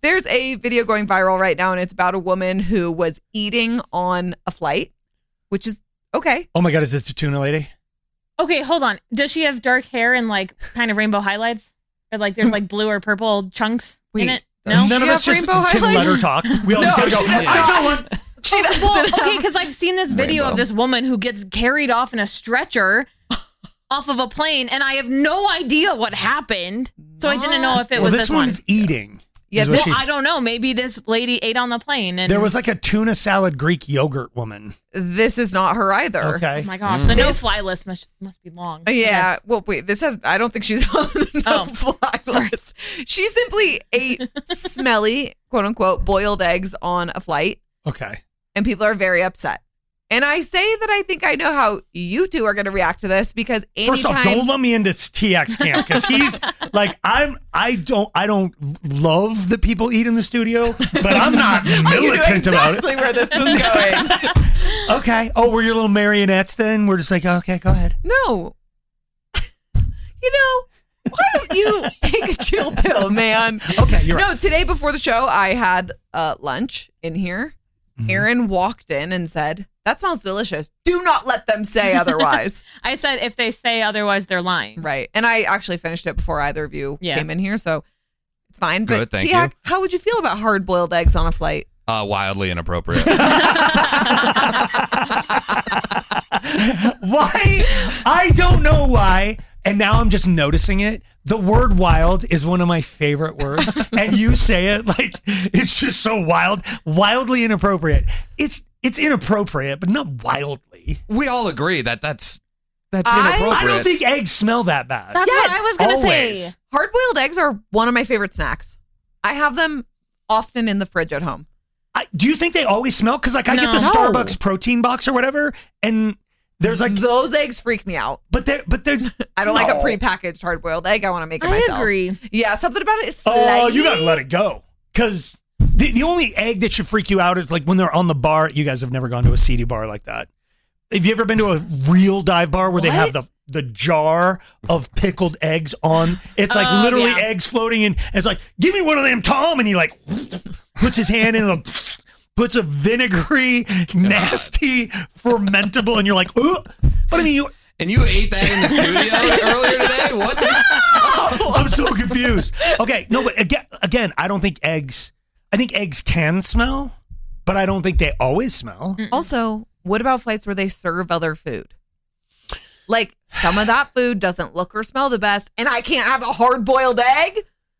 There's a video going viral right now, and it's about a woman who was eating on a flight, which is okay. Oh my God, is this a tuna lady? Okay, hold on. Does she have dark hair and like kind of rainbow highlights? Or like there's like blue or purple chunks Wait, in it? No? None of us just can highlights? let her talk. We all No, just gotta go, she does I not. saw one. She doesn't Well, have- okay, because I've seen this video Rainbow. of this woman who gets carried off in a stretcher off of a plane, and I have no idea what happened. So I didn't know if it Well, was this this one. one's eating. Yeah, is what Well, she's- I don't know. Maybe this lady ate on the plane. And There was like a tuna salad Greek yogurt woman. This is not her either. Okay. Oh my gosh, the no This- fly list must must be long. Yeah. Well, wait. This has. I don't think she's on the Oh. no-fly list. She simply ate smelly, quote unquote, boiled eggs on a flight, Okay. and people are very upset. And I say that I think I know how you two are going to react to this because anytime. First off, don't let me into T X camp because he's like I'm. I don't. I don't love the people eat in the studio, but I'm not I knew militant about it. exactly where this was going. Okay. Oh, we're your little marionettes. Then we're just like, okay, go ahead. No. You know, why don't you take a chill pill, man? Okay, you're No, right. today before the show, I had uh, lunch in here. Mm-hmm. Aaron walked in and said, "That smells delicious. Do not let them say otherwise." I said if they say otherwise, they're lying. Right. And I actually finished it before either of you Yeah. came in here, so it's fine. Good, But thank Tiak, you. how would you feel about hard-boiled eggs on a flight? Uh, wildly inappropriate. Why? I don't know why. And now I'm just noticing it. The word wild is one of my favorite words. And you say it like it's just so wild, wildly inappropriate. It's it's inappropriate, but not wildly. We all agree that that's that's I- inappropriate. I don't think eggs smell that bad. That's Yes, what I was gonna always. say. Hard-boiled eggs are one of my favorite snacks. I have them often in the fridge at home. I, do you think they always smell? Because like I get the No. Starbucks protein box or whatever, and there's like, Those eggs freak me out. but they're but they're. I don't like No. a prepackaged hard-boiled egg. I want to make it I myself. agree. Yeah, something about it is Oh, you slimy. gotta let it go. Because the, the only egg that should freak you out is like when they're on the bar. You guys have never gone to a seedy bar like that. Have you ever been to a real dive bar where they What? have the the jar of pickled eggs on? It's like Oh, literally yeah. eggs floating in. And it's like, give me one of them, Tom. And he like puts his hand in and puts a vinegary, nasty, fermentable, and you're like, ugh. But I mean, you. And you ate that in the studio earlier today? What's I'm so confused. Okay, no, but again, again, I don't think eggs. I think eggs can smell, but I don't think they always smell. Also, what about flights where they serve other food? Like some of that food doesn't look or smell the best, and I can't have a hard-boiled egg.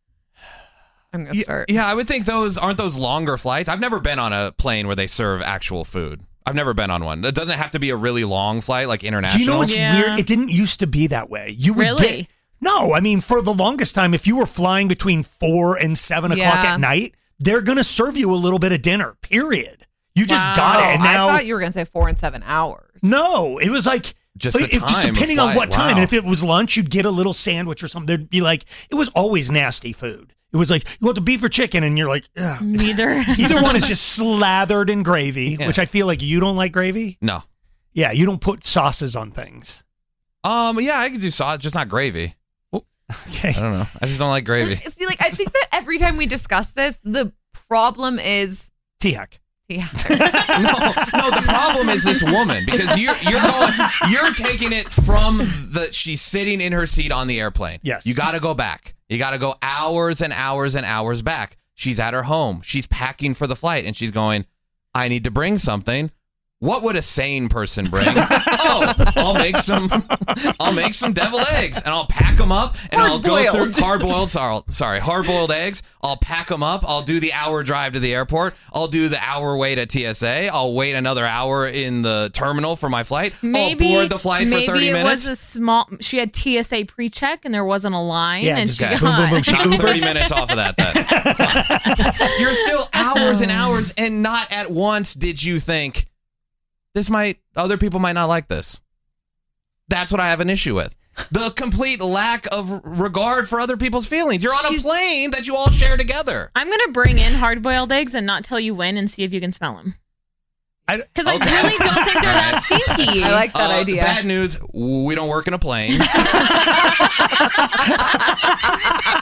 I'm gonna Yeah, start. yeah, I would think those aren't those longer flights. I've never been on a plane where they serve actual food. I've never been on one. It doesn't have to be a really long flight like international. Do you know what's Yeah. weird? It didn't used to be that way. You would Really? get- no, I mean, for the longest time, if you were flying between four and seven o'clock Yeah. at night, they're gonna serve you a little bit of dinner. Period. You just Wow. got Oh, it, and now I thought you were gonna say four and seven hours. no, it was like. Just the it- just time of depending on flight. what time. Wow. And if it was lunch, you'd get a little sandwich or something. There'd be like, it was always nasty food. It was like, you want the beef or chicken? And you're like, ugh. Neither. Either one is just slathered in gravy, Yeah. which I feel like you don't like gravy. No. Yeah, you don't put sauces on things. Um. Yeah, I could do sauce, just not gravy. Okay. I don't know. I just don't like gravy. See, like I think that every time we discuss this, the problem is T-Hack. yeah. no, no. The problem is this woman because you're you're going you're taking it from the she's sitting in her seat on the airplane. Yes. You got to go back. You got to go hours and hours and hours back. She's at her home. She's packing for the flight, and she's going, "I need to bring something." What would a sane person bring? Oh, I'll make some. I'll make some deviled eggs, and I'll pack them up, and I'll go Hard-boiled. through hard-boiled. Sorry, sorry, hard-boiled eggs. I'll pack them up. I'll do the hour drive to the airport. I'll do the hour wait at T S A. I'll wait another hour in the terminal for my flight. Maybe I'll board the flight maybe for thirty it minutes. was a small. She had T S A pre-check and there wasn't a line, Yeah, and just she okay. got. boom, boom, boom. She Knock Ubered. thirty minutes off of that then. You're still hours and hours, and not at once did you think this might other people might not like this. That's what I have an issue with. The complete lack of regard for other people's feelings. You're on She's- a plane that you all share together. I'm gonna bring in hard-boiled eggs and not tell you when, and see if you can smell them. I- Because I Okay. really don't think they're that stinky. I like that Uh, idea. Bad news, we don't work in a plane.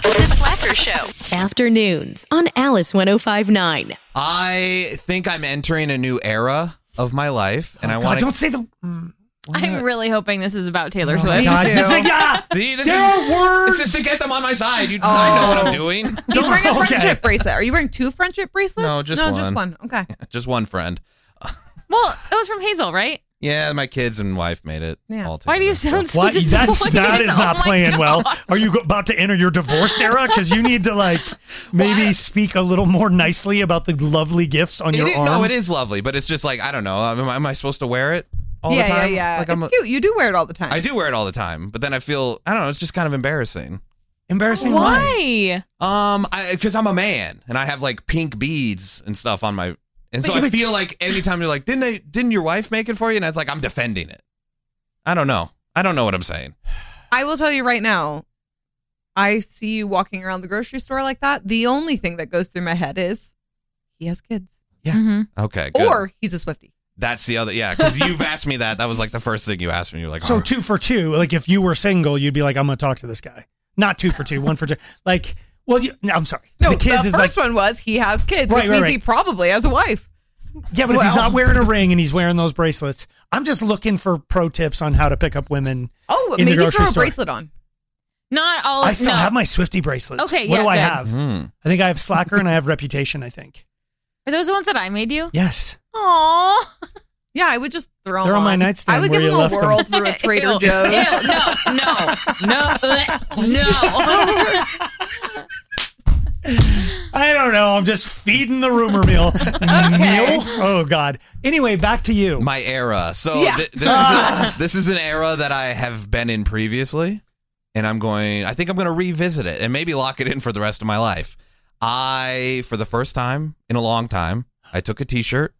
The Slacker Show. Afternoons on Alice one oh five point nine. I think I'm entering a new era of my life, and oh, I God, want to. Don't say the. Mm. I'm really hoping this is about Taylor Oh Swift. God, this is, yeah. See, this there is, are words. This is to get them on my side. You, Oh. I know what I'm doing. He's wearing a Okay. friendship bracelet. Are you wearing two friendship bracelets? No, just no, one. just one. Okay. Just one friend. Well, it was from Hazel, right? Yeah, my kids and wife made it. Yeah. All Why do you together, sound so What? That's, disappointed? that is not Oh my playing God. well. Are you go- about to enter your divorced era? Because you need to like maybe What? speak a little more nicely about the lovely gifts on It your is- arm. no, it is lovely, but it's just like I don't know. Am, am I supposed to wear it all yeah, the time? yeah, yeah. Like It's I'm a- cute. You do wear it all the time. I do wear it all the time, but then I feel I don't know. It's just kind of embarrassing. Embarrassing. Why? Um, because I'm a man and I have like pink beads and stuff on my, and so But- I but feel like anytime you're like, didn't they? Didn't your wife make it for you? And it's like I'm defending it. I don't know. I don't know what I'm saying. I will tell you right now, I see you walking around the grocery store like that. The only thing that goes through my head is he has kids. Yeah. Mm-hmm. Okay, good. Or he's a Swiftie. That's the other. Yeah, because you've asked me that. That was like the first thing you asked me. You're like, So oh. two for two. Like if you were single, you'd be like, I'm gonna talk to this guy. Not two for two, one for two. Like, well, you, no, I'm sorry. No, the kids the is like, first one was he has kids, Right, which right, means right. he probably has a wife. yeah, but if he's well- not wearing a ring and he's wearing those bracelets, I'm just looking for pro tips on how to pick up women. Oh, In the maybe grocery throw a store. bracelet on. Not all. I still no. have my Swiftie bracelets. Okay, what yeah, do I good. have? Hmm. I think I have Slacker and I have Reputation. I think. Are those the ones that I made you? Yes. Aww. Yeah, I would just throw They're them on my nightstand I would where give you him a left them. whirl through a Trader Ew. Joe's. Ew, no, no, no, no. I don't know. I'm just feeding the rumor mill. Meal? Oh God. Anyway, back to you. My era. So Yeah. th- this is a, this is an era that I have been in previously, and I'm going. I think I'm going to revisit it and maybe lock it in for the rest of my life. I, for the first time in a long time, I took a T-shirt.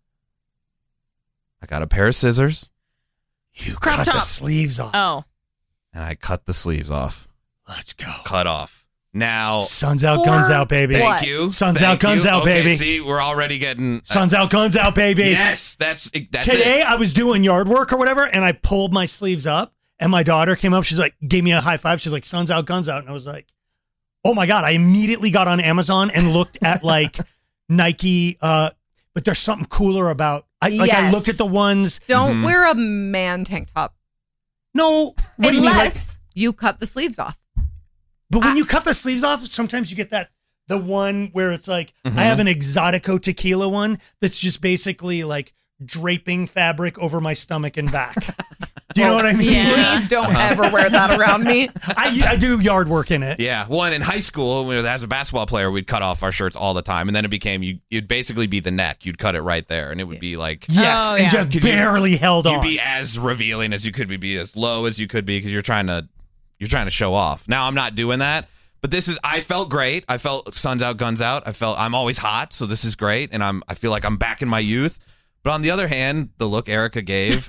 I got a pair of scissors, You Crop cut the top. sleeves off. Oh, and I cut the sleeves off. Let's go. Cut off. Now, Sun's out, For guns out, baby. thank What? you. Sun's Thank out, guns you. out, Okay, baby. See, we're already getting. uh, Sun's out, guns out, baby. yes, that's that's Today it. I was doing yard work or whatever, and I pulled my sleeves up, and my daughter came up. She's like, gave me a high five. She's like, "Sun's out, guns out," and I was like, "Oh my God!" I immediately got on Amazon and looked at like Nike. Uh, but there's something cooler about. I like. I Yes. looked at the ones. Don't Mhm. wear a man tank top No, what do you mean? Like, unless you cut the sleeves off. but when I- you cut the sleeves off, sometimes you get that the one where it's like Mhm. I have an Exotico tequila one that's just basically like draping fabric over my stomach and back. Do you know what I mean? Yeah. Please don't ever wear that around me. I, I do yard work in it. Yeah, one in high school, when- as a basketball player, we'd cut off our shirts all the time, and then it became you. You'd basically be the neck. You'd cut it right there, and it would be like Yes, Oh, and yeah. just 'Cause you- barely held you'd on. be as revealing as you could be, be as low as you could be, because you're trying to you're trying to show off. Now I'm not doing that, but this is. I felt great. I felt sun's out, guns out. I felt I'm always hot, so this is great, and I'm. I feel like I'm back in my youth. But on the other hand, the look Erica gave,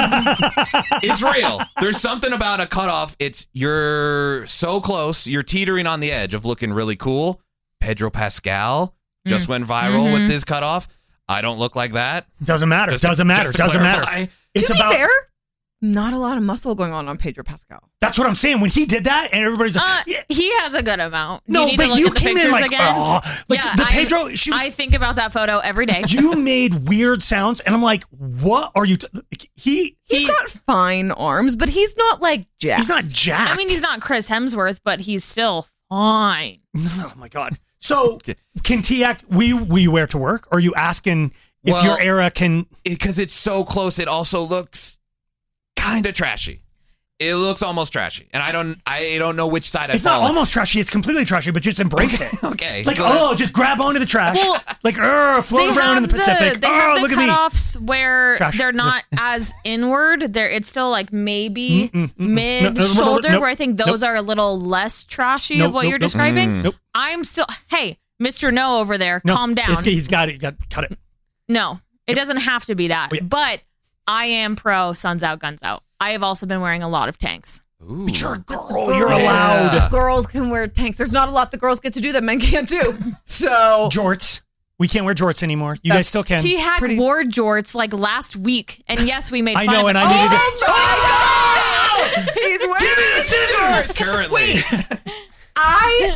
it's real. There's something about a cutoff. It's you're so close. You're teetering on the edge of looking really cool. Pedro Pascal just went viral Mhm. with his cutoff. I don't look like that. Doesn't matter. Just to- doesn't matter. just to Doesn't clarify. matter. It's to be about. fair, not a lot of muscle going on on Pedro Pascal. That's what I'm saying. When he did that, and everybody's like, uh, yeah, he has a good amount. Do no, you need to but look you at the came in pictures like, again? oh, like Yeah, the I- Pedro. She, I think about that photo every day. you made weird sounds, and I'm like, what are you? T-? He, He's He- got fine arms, but he's not like Jack. he's not jacked. I mean, he's not Chris Hemsworth, but he's still fine. Oh my God. So can T act? We we wear to work? Or are you asking if Well, your era can? Because it's so close, it also looks kind of trashy. It looks almost trashy, and I don't, I don't know which side I It's fall not on. almost trashy. It's completely trashy. But just embrace it. Okay, Like, so oh, just grab onto the trash. Well, like, er, float They around in the have Pacific. they oh, have the look at me. cutoffs where Trash. they're not as inward. They're it's still like maybe Mm, mm, mm, mm. mid No, no, no, shoulder, nope. where I think those Nope. are a little less trashy Nope, of what nope, you're nope. describing. Mm. Nope. I'm still hey, Mister No over there, No, calm down. It's, he's got it. You got cut it. No, it doesn't have to be that. Oh, yeah. But I am pro Suns Out, Guns Out. I have also been wearing a lot of tanks. Ooh. But you're a girl. You're Girls- allowed. Girls can wear tanks. There's not a lot the girls get to do that men can't do. So Jorts. We can't wear jorts anymore. You guys That's still can. T Hack Pretty- wore jorts like last week, and yes, we made I fun know, of and it. I needed to. oh my gosh! He's wearing Currently, I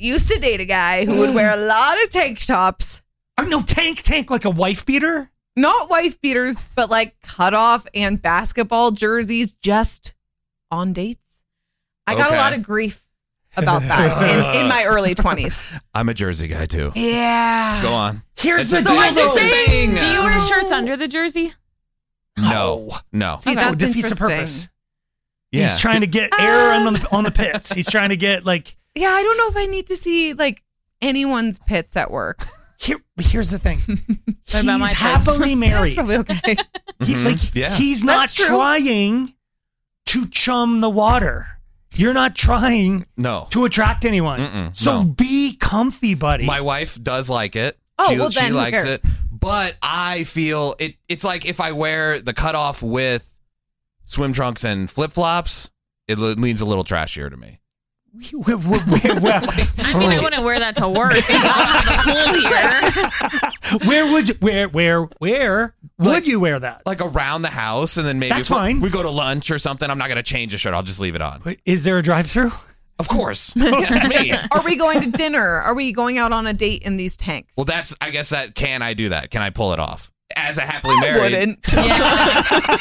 used to date a guy who would wear a lot of tank tops. Oh, no, tank, tank, like a wife beater? Not wife beaters, but like cutoff and basketball jerseys just on dates. I got Okay. a lot of grief about that in, in my early twenties. I'm a Jersey guy too. Yeah. Go on. Here's It's the a deal, different though. thing. Do you wear shirts under the jersey? No, no. See, No, that's defeats the interesting. purpose. Yeah. He's trying to get air on the on the pits. He's trying to get like. Yeah, I don't know if I need to see like anyone's pits at work. Here, here's the thing. What about my He's pits? happily married. Probably okay. He, Mhm. like Yeah. he's not That's true. trying to chum the water. You're not trying No. to attract anyone. Mm-mm, so no. be comfy, buddy. My wife does like it. Oh, she, well, she then who likes cares? it. But I feel it. It's like if I wear the cutoff with swim trunks and flip flops, it le- leans a little trashier to me. Where- where- where- where- I mean, I wouldn't wear that to work. I don't have a pool here. Where would you, where where where would Like- you wear that? Like around the house, and then maybe That's if we- fine. we go to lunch or something. I'm not going to change the shirt. I'll just leave it on. Wait, is there a drive-through? Of course, that's me. Are we going to dinner? Are we going out on a date in these tanks? Well, that's. I guess that. Can I do that? Can I pull it off as a happily I married? wouldn't. Yeah.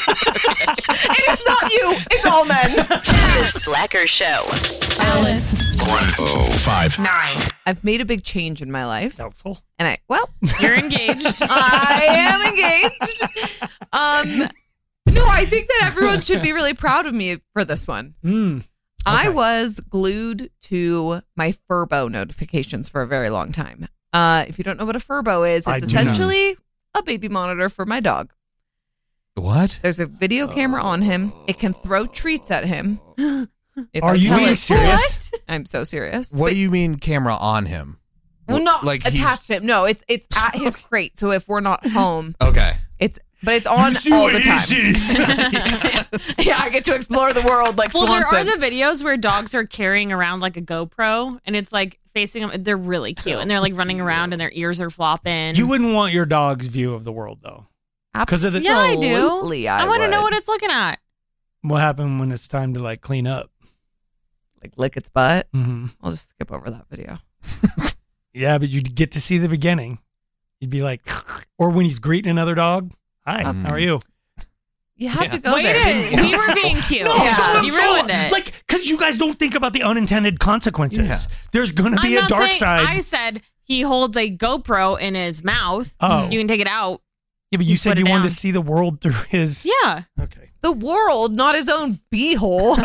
And it's not you. It's all men. The Slacker Show. Alice. one oh five Nine. I've made a big change in my life, Doubtful. and I well, You're engaged. I am engaged. Um, no, I think that everyone should be really proud of me for this one. Mm. I Okay. was glued to my Furbo notifications for a very long time. Uh, if you don't know what a Furbo is, I it's do not. essentially a baby monitor for my dog. What? There's a video camera on him. It can throw treats at him. If Are I you tell being it- serious? I'm so serious. What do you mean camera on him? Well, Wh- not like like he's- attached to him. No, it's it's at his crate. So if we're not home, Okay. it's but it's on You see all what the he time. sees. Yeah, I get to explore the world like Well, there Swanson. are the videos where dogs are carrying around like a GoPro, and it's like facing them. They're really cute, and they're like running around, and their ears are flopping. You wouldn't want your dog's view of the world, though. 'Cause of the- Yeah, I do. Absolutely, I, I want to know would. what it's looking at. What happened when it's time to like clean up? like lick its butt. hmm I'll just skip over that video. Yeah, but you'd get to see the beginning. You'd be like, or when he's greeting another dog. Hi, Um, how are you? You have Yeah. to go Wait, there. a- we were being cute. No, yeah, so- you so- ruined it. Like, because you guys don't think about the unintended consequences. Yeah. There's going to be I'm a not dark saying, side. I said he holds a GoPro in his mouth. Oh. You can take it out. yeah, but you you said put you it wanted to down. see the world through his. Yeah. Okay. The world, not his own beehole.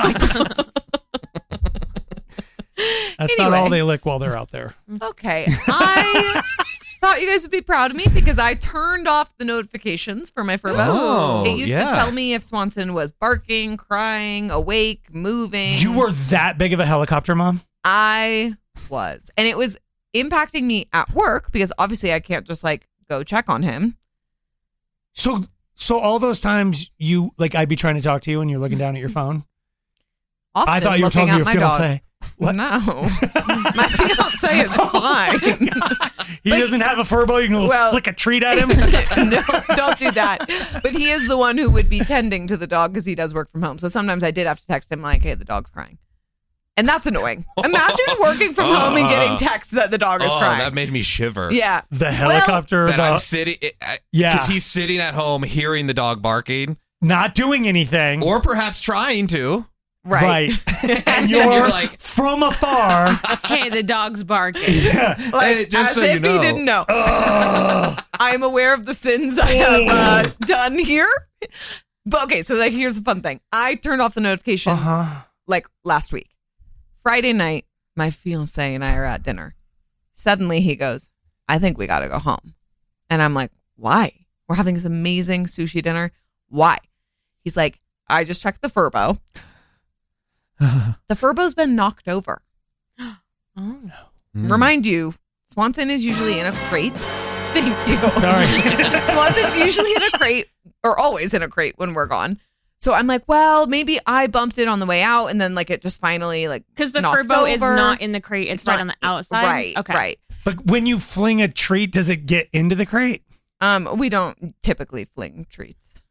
That's not Anyway. all they lick while they're out there. Okay. I thought you guys would be proud of me because I turned off the notifications for my Furbo. Oh, it used yeah. to tell me if Swanson was barking, crying, awake, moving. You were that big of a helicopter mom? I was. And it was impacting me at work because obviously I can't just like go check on him. So, so all those times you, like, I'd be trying to talk to you and you're looking down at your phone. Often I thought you were looking talking to at your my dog. fiance. What? No. My fiance is fine. He But- doesn't have a Furbo. You can Well- flick a treat at him. No, don't do that. But he is the one who would be tending to the dog because he does work from home. So sometimes I did have to text him like, hey, the dog's crying. And that's annoying. Imagine working from home and getting texts that the dog is Oh, crying. that made me shiver. Yeah. The helicopter. That the- I'm sitting. Yeah. Because he's sitting at home hearing the dog barking, not doing anything. or perhaps trying to. Right. And you're, you're like- from afar. Hey, the dog's barking. Like, Hey, just as so if you know. he didn't know. I am aware of the sins I have uh, done here. But okay, so like, here's the fun thing. I turned off the notifications Uh-huh. like last week. Friday night, my fiance and I are at dinner. Suddenly he goes, I think we got to go home. And I'm like, why? We're having this amazing sushi dinner. Why? He's like, I just checked the Furbo. The Furbo's been knocked over. Oh no. Mm. Remind you, Swanson is usually in a crate. Thank you. Sorry. Swanson's usually in a crate, or always in a crate when we're gone. So I'm like, well, maybe I bumped it on the way out, and then like it just finally like Because the knocked Furbo is over. not in the crate. It's, It's right not- on the outside. Right. Okay. Right. But when you fling a treat, does it get into the crate? Um, we don't typically fling treats.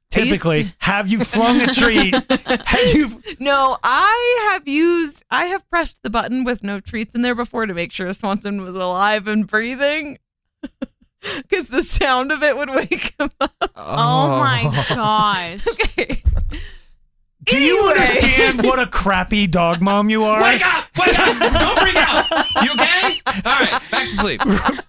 Typically, to- have you flung a treat? Have you? No, I have used, I have pressed the button with no treats in there before to make sure Swanson was alive and breathing. Because the sound of it would wake him up. Oh my gosh. Okay. Do Anyway. you understand what a crappy dog mom you are? Wake up! Wake up! Don't freak out! You okay? All right, back to sleep.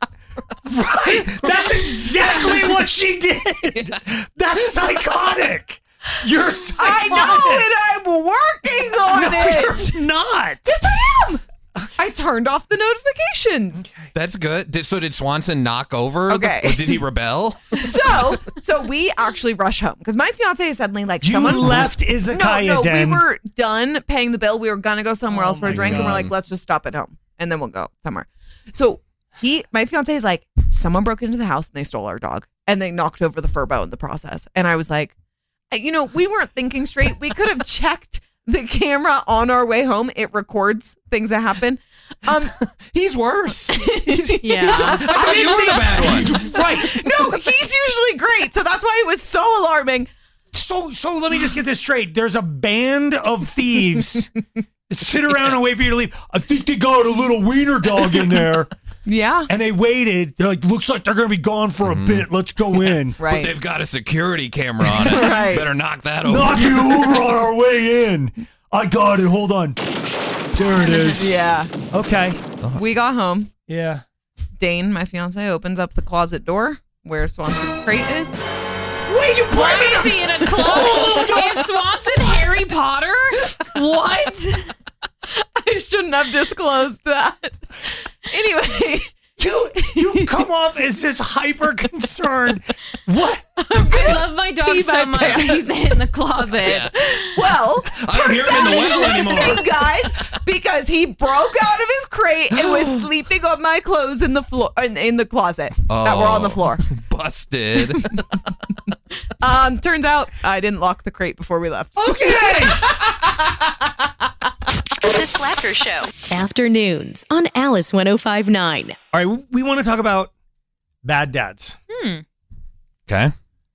Right. That's exactly what she did. That's psychotic. You're psychotic. I know, and I'm working on no, it. You're not. Yes, I am. I turned off the notifications. That's good. Did, so did Swanson knock over? Okay. The, did he rebel? So, so we actually rush home because my fiance is suddenly like, You someone left Izakaya No, no, Den. we were done paying the bill. We were gonna go somewhere Oh else for a my drink, and we're God. like, let's just stop at home, and then we'll go somewhere. So he, my fiance, is like, someone broke into the house and they stole our dog, and they knocked over the Furbo in the process. And I was like, you know, we weren't thinking straight. We could have checked the camera on our way home. It records things that happen. Um, He's worse. Yeah. I thought you were the bad one. Right. no, he's usually great, so that's why it was so alarming. So, so let me just get this straight. There's a band of thieves that sit around and wait for you to leave. I think they got a little wiener dog in there. Yeah. And they waited. They're like, looks like they're going to be gone for a bit. Let's go in. But Right. they've got a security camera on it. Right. Better knock that over. Knock it over on our way in. I got it. Hold on. There it is. Yeah. Okay. We got home. Yeah. Dane, my fiance, opens up the closet door where Swanson's crate is. Wait, you Why is he in a closet? Is Swanson Harry Potter? What? I shouldn't have disclosed that. Anyway, You you come off as this hyper concerned. What? I love my dog pee so my much. pants. He's in the closet. Yeah. well, I don't hear him in the well anymore. thing, guys, because he broke out of his crate and was sleeping on my clothes in the floor in, in the closet that were on the floor. Busted. Um, turns out I didn't lock the crate before we left. Okay. The Slacker Show. Afternoons on Alice one oh five point nine. All right, we, we want to talk about bad dads. Okay.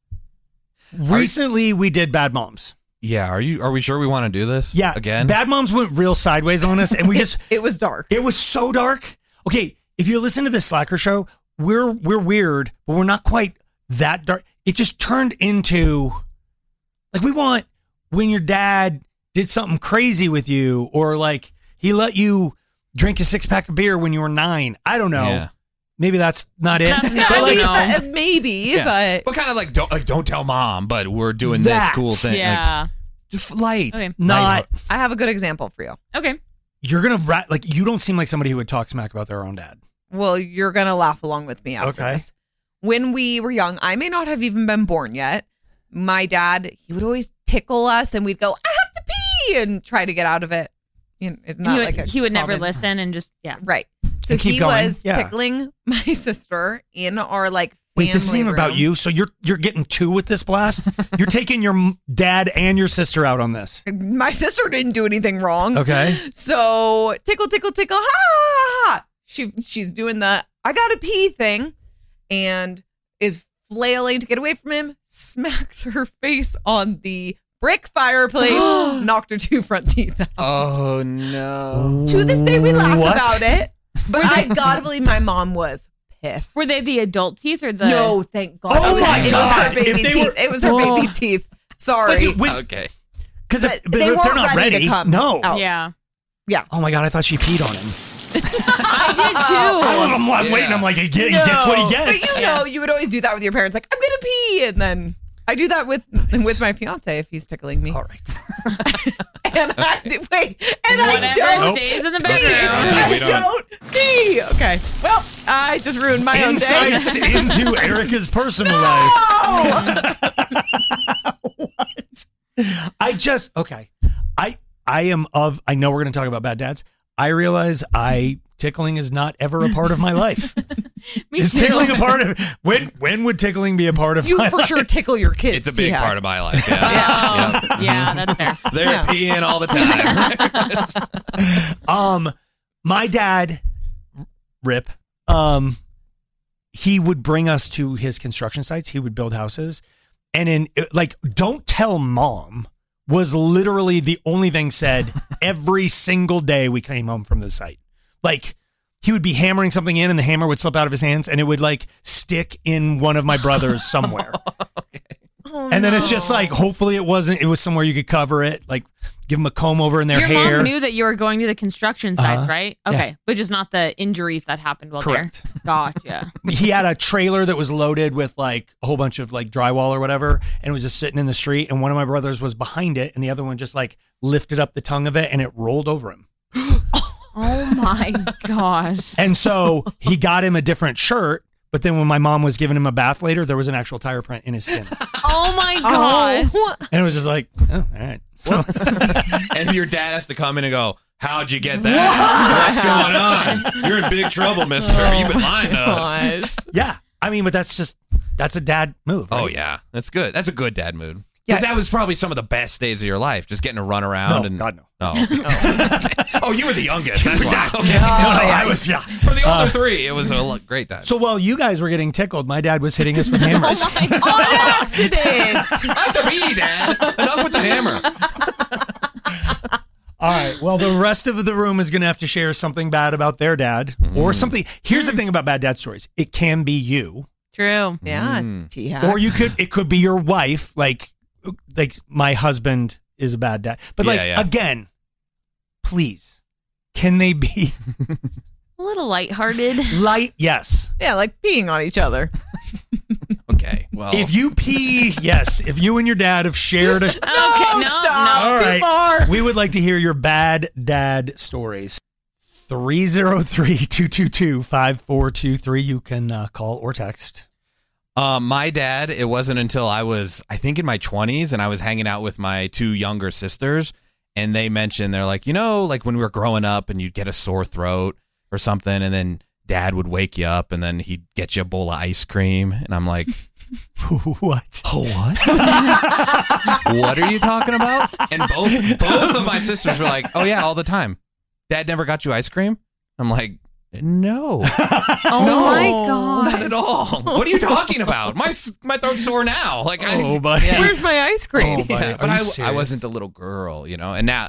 Recently, we did bad moms. Yeah. Are you? Are we sure we want to do this? Yeah, Again. bad moms went real sideways on us, and we just It was dark. it was so dark. Okay, if you listen to the Slacker Show, we're we're weird, but we're not quite that dark. It just turned into like we want when your dad did something crazy with you, or like he let you drink a six pack of beer when you were nine. I don't know. Yeah. Maybe that's not it. That's not But, like, no. Uh, maybe, Yeah. but But kind of like don't like don't tell mom, but we're doing That. this cool thing. Like, Yeah. just light. Okay. not. I have a good example for you. Okay. You're gonna rat like you don't seem like somebody who would talk smack about their own dad. Well, you're going to laugh along with me after Okay. this. When we were young, I may not have even been born yet. My dad, he would always tickle us and we'd go, I have to pee, and try to get out of it. You know, it's not He would, like a he would never common- listen and just, yeah. Right. So And keep he going. was Yeah. tickling my sister in our like Wait, this family isn't about room. you. So you're you're getting two with this blast. You're taking your m- dad and your sister out on this. My sister didn't do anything wrong. Okay. So tickle, tickle, tickle, ha, ha, ha. She she's doing the I gotta pee thing, and is flailing to get away from him. Smacks her face on the brick fireplace, knocked her two front teeth out. Oh no. To this day, we laugh What? about it, but I gotta believe my mom was pissed. Were they the adult teeth or the? No, thank God. Oh it was, my it God. was her If baby they teeth. were- It was her Oh. baby teeth. Sorry. Okay. Because if, But but they if they're weren't not ready to ready, come no. out. Yeah. Oh my God, I thought she peed on him. I did too. I'm, I'm Yeah. waiting. I'm like, he, get, he gets what he But gets. you know, you would always do that with your parents. Like, I'm gonna pee, and then I do that with with my fiance if he's tickling me. All right. And I wait, and I Whatever don't stays in the pee. bedroom. we I don't. don't pee. Okay. Well, I just ruined my own day. Insights into Erica's personal life. What? I just okay. I I am of. I know we're going to talk about bad dads. I realize I tickling is not ever a part of my life. Me Is too. tickling a part of when? When would tickling be a part of You my for life? sure tickle your kids. It's a big T-Hack. part of my life. Yeah. Oh, yeah, that's fair. They're Yeah. peeing all the time. Um, my dad, Rip, um, he would bring us to his construction sites. He would build houses, And in like, don't tell mom was literally the only thing said every single day we came home from the site. Like, he would be hammering something in and the hammer would slip out of his hands and it would like stick in one of my brothers somewhere. Okay. Oh, and then no. It's just like, hopefully it wasn't, it was somewhere you could cover it. Like, give them a comb over in their Your hair. Your mom knew that you were going to the construction sites, uh-huh. right? Okay. Yeah. But just not the injuries that happened while Correct. there. Gotcha. He had a trailer that was loaded with like a whole bunch of like drywall or whatever. And it was just sitting in the street. And one of my brothers was behind it. And the other one just like lifted up the tongue of it and it rolled over him. Oh my gosh. And so he got him a different shirt, but then when my mom was giving him a bath later, there was an actual tire print in his skin. Oh my gosh. Oh. And it was just like, oh, all right. And your dad has to come in and go, how'd you get that? What's going on? You're in big trouble, mister. Oh You've been lying to us. Yeah. I mean, but that's just, that's a dad move. Right? Oh, yeah. That's good. That's a good dad mood. Because yeah. that was probably some of the best days of your life, just getting to run around. No, and God, no. Oh, oh. Oh, you were the youngest. That's why. Okay. No, no, I was, yeah. For the older uh, three, it was a great time. So while you guys were getting tickled, my dad was hitting us with hammers. Oh, my God. On accident. Not to me, Dad. Enough with the hammer. All right. Well, the rest of the room is going to have to share something bad about their dad mm. or something. Here's the thing about bad dad stories. It can be you. True. Yeah. Mm. Or you could, it could be your wife. Like, like my husband is a bad dad. But like, yeah, yeah. again, please, can they be a little lighthearted? Light, yes. Yeah, like peeing on each other. Okay, well. If you pee, yes. If you and your dad have shared a... okay, no, stop. All Too right. far. We would like to hear your bad dad stories. three oh three, two two two, five four two three. You can uh, call or text. Um, my dad, it wasn't until I was, I think in my twenties, and I was hanging out with my two younger sisters, and they mentioned, they're like, you know, like when we were growing up and you'd get a sore throat or something, and then dad would wake you up and then he'd get you a bowl of ice cream. And I'm like, what? Oh, what? What are you talking about? And both both of my sisters were like, oh yeah, all the time. Dad never got you ice cream? I'm like, no. Oh no, my God. Not at all. What are you talking about? My my throat's sore now. Like, oh, I, buddy. Yeah. Where's my ice cream? Oh, yeah, but I, I wasn't a little girl, you know, and now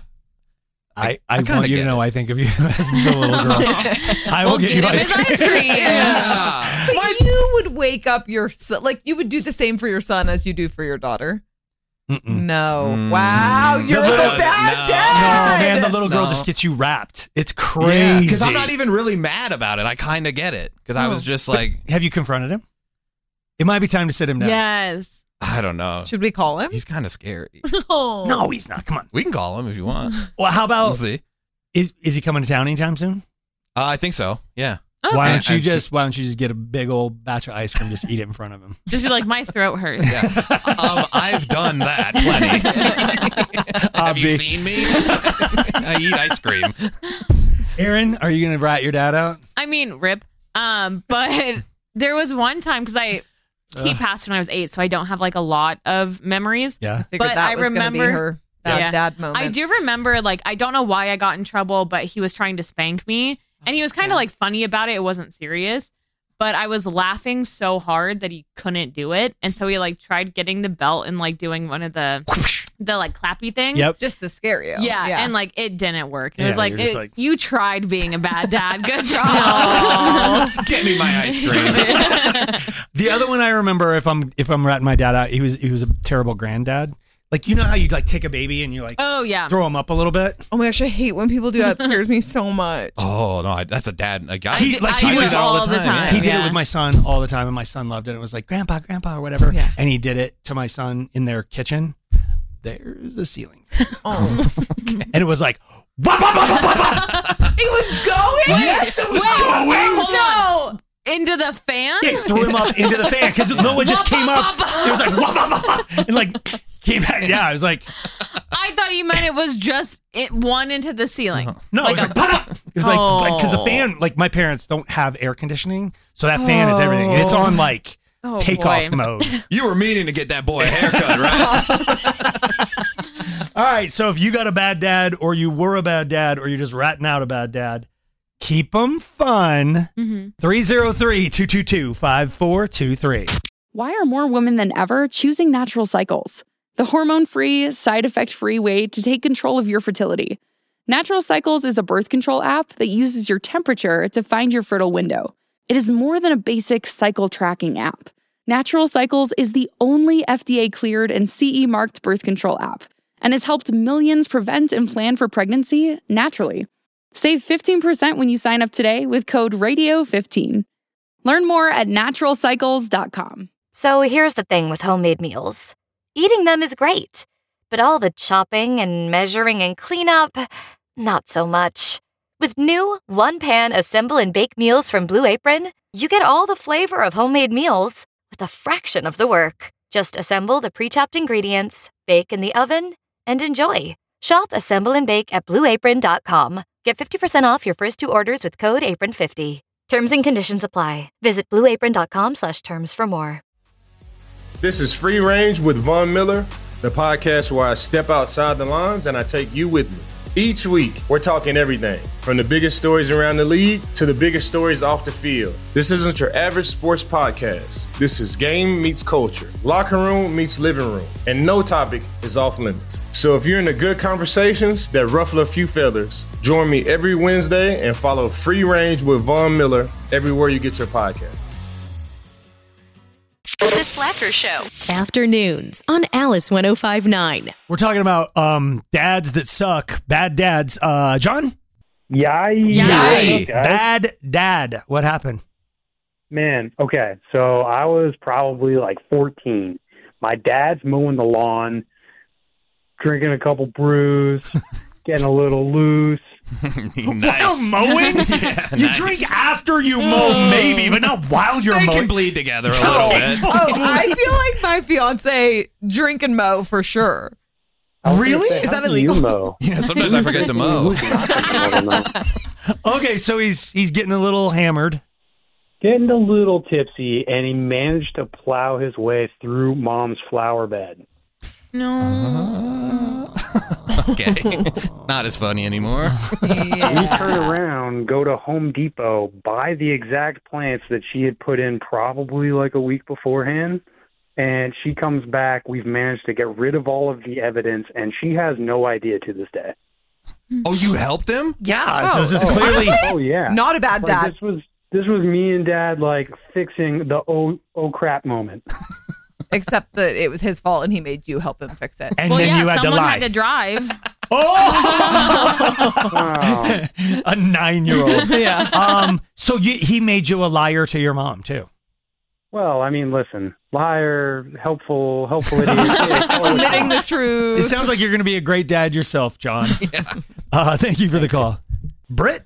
I, I, I want you to know it. I think of you as a little girl. I will we'll get, get you ice cream. ice cream. Yeah. But my, you would wake up your son, like you would do the same for your son as you do for your daughter. Mm-mm. No. Mm. Wow. You're the, little, the bad no. dad. No, man, the little girl No. just gets you wrapped. It's crazy. Because I'm not even really mad about it. I kind of get it. Because I was just But like, have you confronted him? It might be time to sit him down. Yes. I don't know. Should we call him? He's kind of scary. Oh. No, he's not. Come on. We can call him if you want. Well, how about We'll see. is is he coming to town anytime soon? Uh, I think so. Yeah. Okay. Why don't you I- just Why don't you just get a big old batch of ice cream, just eat it in front of him? Just be like, my throat hurts. Yeah. um, I've done that plenty. Have you be- seen me? I eat ice cream. Aaron, are you gonna rat your dad out? I mean, rip. Um, but there was one time because I he Ugh. passed when I was eight, so I don't have like a lot of memories. Yeah. Figured But that I was gonna be remember- her bad Yeah. dad moment. I do remember, like, I don't know why I got in trouble, but he was trying to spank me, and he was kind of Yeah. like funny about it. It wasn't serious, but I was laughing so hard that he couldn't do it, and so he like tried getting the belt and like doing one of the the like clappy things. Yep. Just to scare you. Yeah, and like it didn't work. It Yeah, was like, you're just it- like- you tried being a bad dad. Good job. Get me my ice cream. The other one I remember, if I'm if I'm ratting my dad out, he was he was a terrible granddad. Like, you know how you like take a baby and you like Oh yeah. throw him up a little bit. Oh my gosh, I hate when people do that. It scares me so much. Oh no, I, that's a dad. A guy. I He- do- like, I he do did it it all the time. He did Yeah. it with my son all the time, and my son loved it. It was like, grandpa, grandpa, or whatever. Yeah. And he did it to my son in their kitchen. There's a ceiling. Oh. And it was like, wah, wah, wah, wah, wah, wah. It was going? Yes, it was Wait, going. hold on. Into the fan? Yeah, he threw him up into the fan because Noah just came up. It was like, wah, wah, wah, wah, and like came back. Yeah, it was like, I thought you meant it was just it one into the ceiling. no, Like it was a- like, pop, pop. It was like, because the Oh. fan, like my parents don't have air conditioning, so that fan is everything. And it's on like Oh, takeoff boy. mode. You were meaning to get that boy a haircut, right? All right, so if you got a bad dad, or you were a bad dad, or you're just ratting out a bad dad, keep them fun. Mhm. three oh three, two two two, five four two three. Why are more women than ever choosing Natural Cycles? The hormone-free, side-effect-free way to take control of your fertility. Natural Cycles is a birth control app that uses your temperature to find your fertile window. It is more than a basic cycle tracking app. Natural Cycles is the only F D A-cleared and C E-marked birth control app and has helped millions prevent and plan for pregnancy naturally. Save fifteen percent when you sign up today with code radio fifteen. Learn more at natural cycles dot com. So here's the thing with homemade meals. Eating them is great, but all the chopping and measuring and cleanup, not so much. With new one-pan assemble and bake meals from Blue Apron, you get all the flavor of homemade meals with a fraction of the work. Just assemble the pre-chopped ingredients, bake in the oven, and enjoy. Shop Assemble and Bake at blue apron dot com. Get fifty percent off your first two orders with code apron fifty. Terms and conditions apply. Visit blue apron dot com slash terms for more. This is Free Range with Von Miller, the podcast where I step outside the lines and I take you with me. Each week, we're talking everything from the biggest stories around the league to the biggest stories off the field. This isn't your average sports podcast. This is game meets culture, locker room meets living room, and no topic is off limits. So if you're into good conversations that ruffle a few feathers, join me every Wednesday and follow Free Range with Von Miller everywhere you get your podcast. The Slacker Show. Afternoons on Alice one oh five point nine. We're talking about um, dads that suck. Bad dads. Uh, John? Yay. Yay. Bad dad. What happened? Man, okay. So I was probably like fourteen. My dad's mowing the lawn, drinking a couple brews, getting a little loose. Nice. While mowing? Yeah, you nice. drink after you mow, maybe, but not while you're They mowing. can bleed together a little bit. Oh, I feel like my fiance drink and mow for sure. Really? Say, Is how that do illegal? You mow? Yeah, sometimes I forget to mow. Okay, so he's he's getting a little hammered. Getting a little tipsy, and he managed to plow his way through Mom's flower bed. No. Okay. Not as funny anymore. Yeah. We turn around, go to Home Depot, buy the exact plants that she had put in probably like a week beforehand, and she comes back. We've managed to get rid of all of the evidence, and she has no idea to this day. Oh, you helped him? Yeah, Oh, this is oh, clearly. honestly? Oh yeah, Not a bad Like, dad. this was this was me and Dad like fixing the oh oh crap moment. Except that it was his fault and he made you help him fix it. And well, then yeah, you had to someone lie. had to drive. Oh, Wow. a nine-year-old. Yeah. Um. So you, he made you a liar to your mom too. Well, I mean, listen, liar, helpful, helpful idiot. Yeah, Admitting the It truth. sounds like you're going to be a great dad yourself, John. Uh, thank you for the call, Britt.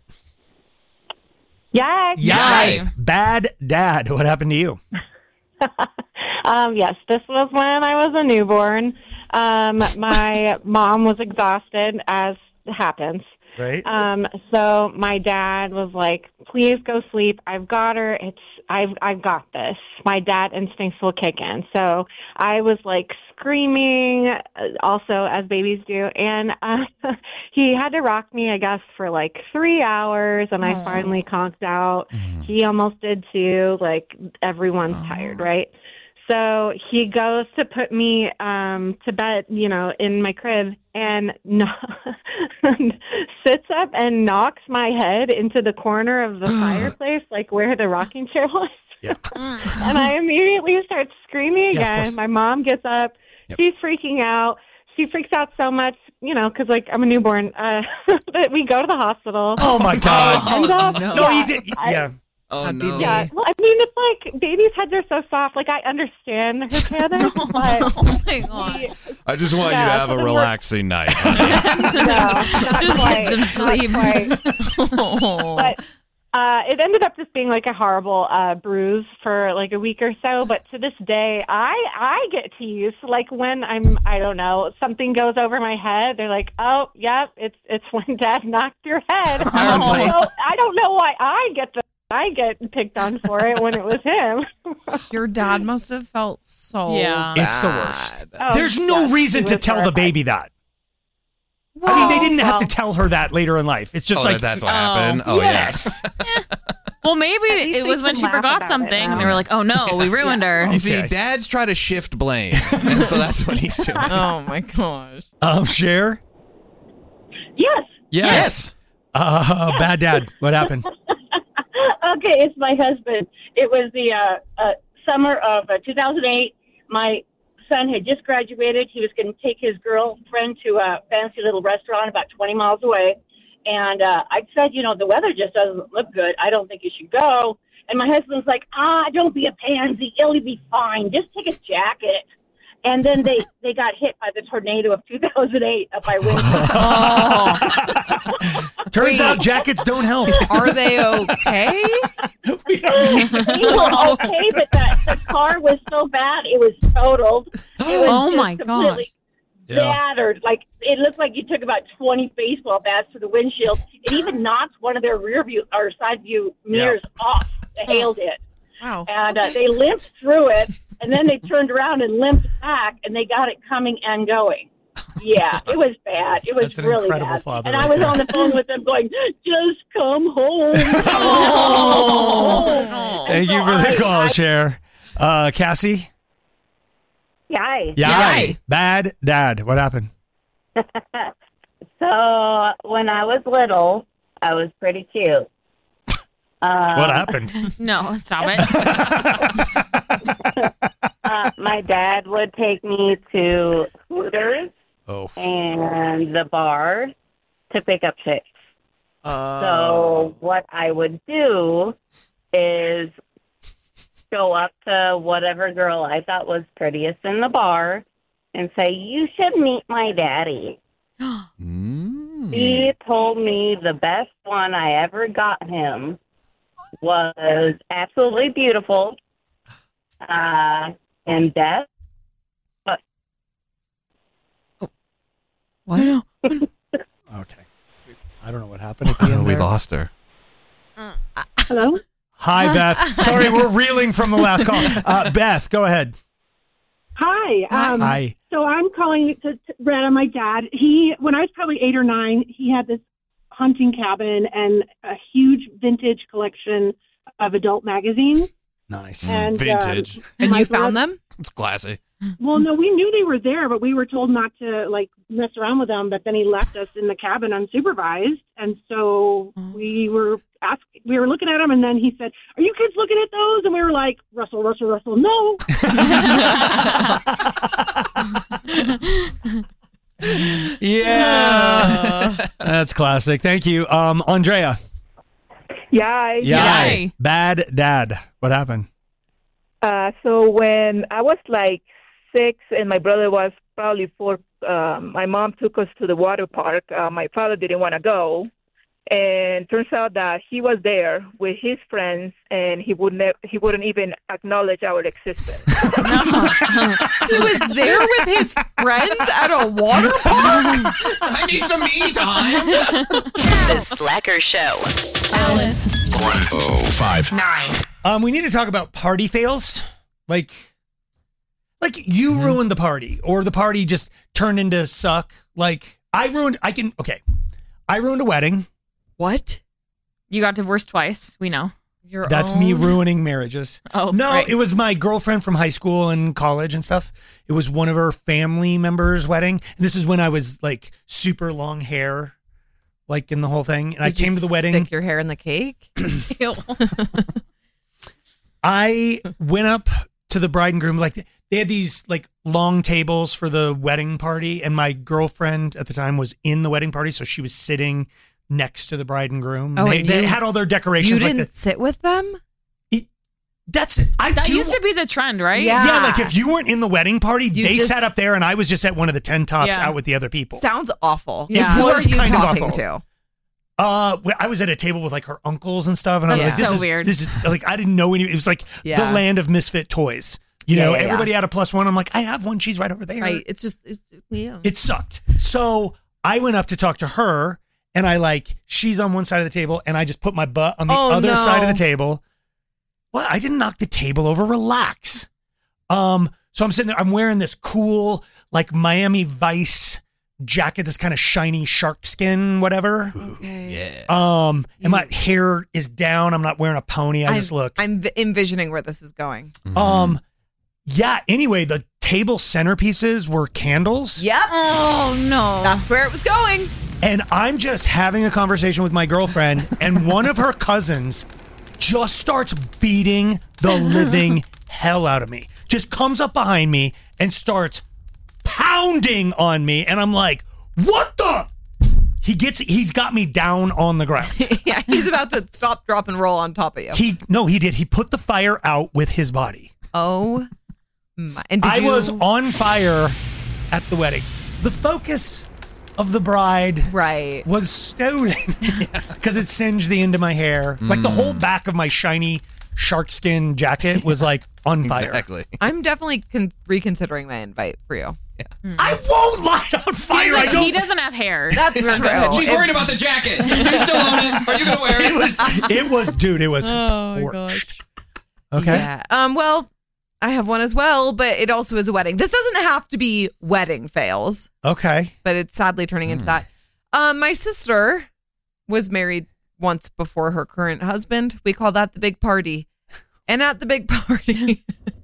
Yes. Yay. Bad dad. What happened to you? Um, yes, this was when I was a newborn. Um, my mom was exhausted, as happens. Right. Um, so my dad was like, "Please go sleep. I've got her. It's I've I've got this." My dad instincts will kick in. So I was like screaming, uh, also as babies do, and uh, he had to rock me, I guess, for like three hours, and I finally conked out. He almost did too. Like everyone's tired, right? So he goes to put me um, to bed, you know, in my crib, and no- sits up and knocks my head into the corner of the fireplace, like where the rocking chair was. Yeah. And I immediately start screaming Yeah, of again. course. My mom gets up. Yep. She's freaking out. She freaks out so much, you know, because, like, I'm a newborn, uh, that we go to the hospital. Oh my God. And, uh, no. No, yeah, he did. I- Yeah. Oh, Happy no. day. Yeah, well, I mean, it's like babies' heads are so soft. Like, I understand her feathers, but Oh my god. he- I just want Yeah, you to have a so then we're- relaxing night. no, not Just quite, get some not sleep. quite. But uh, it ended up just being like a horrible uh, bruise for like a week or so. But to this day, I I get teased. Like when I'm, I don't know, something goes over my head. They're like, "Oh, yep, it's it's when Dad knocked your head." So I don't know why I get the I get picked on for it when it was him. Your dad must have felt so Yeah. It's the bad. worst. Oh, There's no yes, reason he to was tell the horrified. baby that. I mean, they didn't have well- to tell her that later in life. It's just oh, like, that's what Oh. happened. Oh, yes. Well, maybe least it we was when can she laugh forgot about it something, now. and they were like, "Oh no, we ruined her." You see, dads try to shift blame, and so that's what he's doing. Oh my gosh. Um, Cher? Yes. Yes. Uh, bad dad. What happened? Okay, it's my husband. It was the uh, uh, summer of uh, two thousand eight. My son had just graduated. He was going to take his girlfriend to a fancy little restaurant about twenty miles away. And uh, I said, you know, the weather just doesn't look good. I don't think you should go. And my husband's like, ah, don't be a pansy. It'll be fine. Just take a jacket. And then they, they got hit by the tornado of two thousand eight up by Windsor. Oh. Turns out jackets don't help. Are they okay? They were okay, but the, the car was so bad, it was totaled. It was Oh just my completely gosh. Yeah. battered. Like, it looked like you took about twenty baseball bats to the windshield. It even knocked one of their rear view or side view mirrors off. The hail did. Wow. And uh, they limped through it, and then they turned around and limped back, and they got it coming and going. Yeah, it was bad. It was That's an really incredible bad. father and right I was there. on the phone with them going, just come home. Oh. Thank you for the call, Cher. Uh, Cassie? Yay. Yay. Bad dad. What happened? So when I was little, I was pretty cute. Uh, What happened? No, stop it. uh, my dad would take me to Hooters Oh. and the bar to pick up chicks. Uh, So what I would do is go up to whatever girl I thought was prettiest in the bar and say, you should meet my daddy. Mm. He told me the best one I ever got him was absolutely beautiful uh, and deaf. But what? Okay. I don't know what happened at the end we there. lost her. Hello? Hi, Beth. Sorry, we're reeling from the last call. Uh, Beth, go ahead. Hi. Um, Hi. So I'm calling to, to rant on my dad. He, when I was probably eight or nine, he had this hunting cabin and a huge vintage collection of adult magazines. Nice. And, Vintage. um, And my you found brother- them? It's classy. Well, no, we knew they were there, but we were told not to like mess around with them. But then he left us in the cabin unsupervised, and so we were asked, we were looking at them, and then he said, "Are you kids looking at those?" And we were like, "Russell, Russell, Russell, no." Yeah. That's classic. Thank you. Um, Andrea. Yay. Yay. Bad dad. What happened? Uh, so when I was like six and my brother was probably four, um, my mom took us to the water park. Uh, my father didn't want to go. And turns out that he was there with his friends, and he would ne- he wouldn't even acknowledge our existence. He was there with his friends at a water park? I need some me time. The Slacker Show. Alice. one oh five Nine. Um, we need to talk about party fails. Like, like you Mm-hmm. ruined the party, or the party just turned into suck. Like, I ruined, I can, okay. I ruined a wedding. What? You got divorced twice. We know. Your That's own? me ruining marriages. Oh, no, right. it was my girlfriend from high school and college and stuff. It was one of her family members' wedding. And this is when I was like super long hair, like in the whole thing. And I Did you came to the wedding. Stick your hair in the cake? Ew. I went up to the bride and groom. Like they had these like long tables for the wedding party, and my girlfriend at the time was in the wedding party, so she was sitting next to the bride and groom. Oh, they, and they you- had all their You decorations. didn't like the, sit with them? that's I That do, used to be the trend, right? Yeah. yeah. Like if you weren't in the wedding party, You they just- sat up there, and I was just at one of the ten tops Yeah. out with the other people. Sounds awful. Yeah. Who It are was you kind of talking awful. to? Uh, well, I was at a table with like her uncles and stuff, and I was That's like, "This so is weird. This is like I didn't know any. It was like Yeah. the land of misfit toys. You Yeah, know, yeah, yeah. everybody had a plus one. I'm like, I have one. She's right over there. Right. It's just, it's, yeah. It sucked. So I went up to talk to her, and I like she's on one side of the table, and I just put my butt on the Oh, other no. side of the table. Well, I didn't knock the table over. Relax. Um. So I'm sitting there. I'm wearing this cool like Miami Vice jacket, this kind of shiny shark skin, whatever. Okay. Yeah. Um, and my hair is down. I'm not wearing a pony. I I'm, just look. I'm v- envisioning where this is going. Um, yeah. Anyway, the table centerpieces were candles. Yep. Oh no. That's where it was going. And I'm just having a conversation with my girlfriend, and one of her cousins just starts beating the living hell out of me. Just comes up behind me and starts pounding on me, and I'm like, what the? He gets, he's got me down on the ground. Yeah, he's about to stop, drop, and roll on top of you. He, no, he did. He put the fire out with his body. Oh my. And did I you- was on fire at the wedding. The focus of the bride right. was stolen because it singed the end of my hair. Like the whole back of my shiny shark skin jacket was like on fire. Exactly. I'm definitely con- reconsidering my invite for you. Yeah. I won't light on fire. He's like, I don't. he doesn't have hair. That's true. She's If- worried about the jacket. Do you still own it? Are you going to wear It it? was, it was, dude. It was Oh my torched. Okay. Yeah. Um. Well, I have one as well, but it also is a wedding. This doesn't have to be wedding fails, Okay. but it's sadly turning into that. Um. My sister was married once before her current husband. We call that the big party. And at the big party,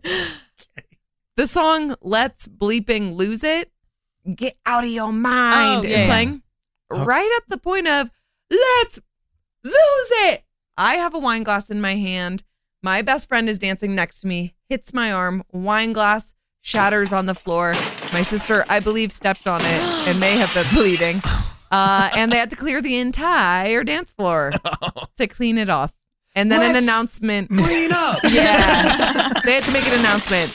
the song "Let's Bleeping Lose It," get out of your mind, Oh, is yeah. playing Oh. right at the point of "Let's lose it." I have a wine glass in my hand. My best friend is dancing next to me, hits my arm, wine glass shatters on the floor. My sister, I believe, stepped on it and may have been bleeding. Uh, and they had to clear the entire dance floor to clean it off. And then Let's an announcement. Clean up. Yeah. They had to make an announcement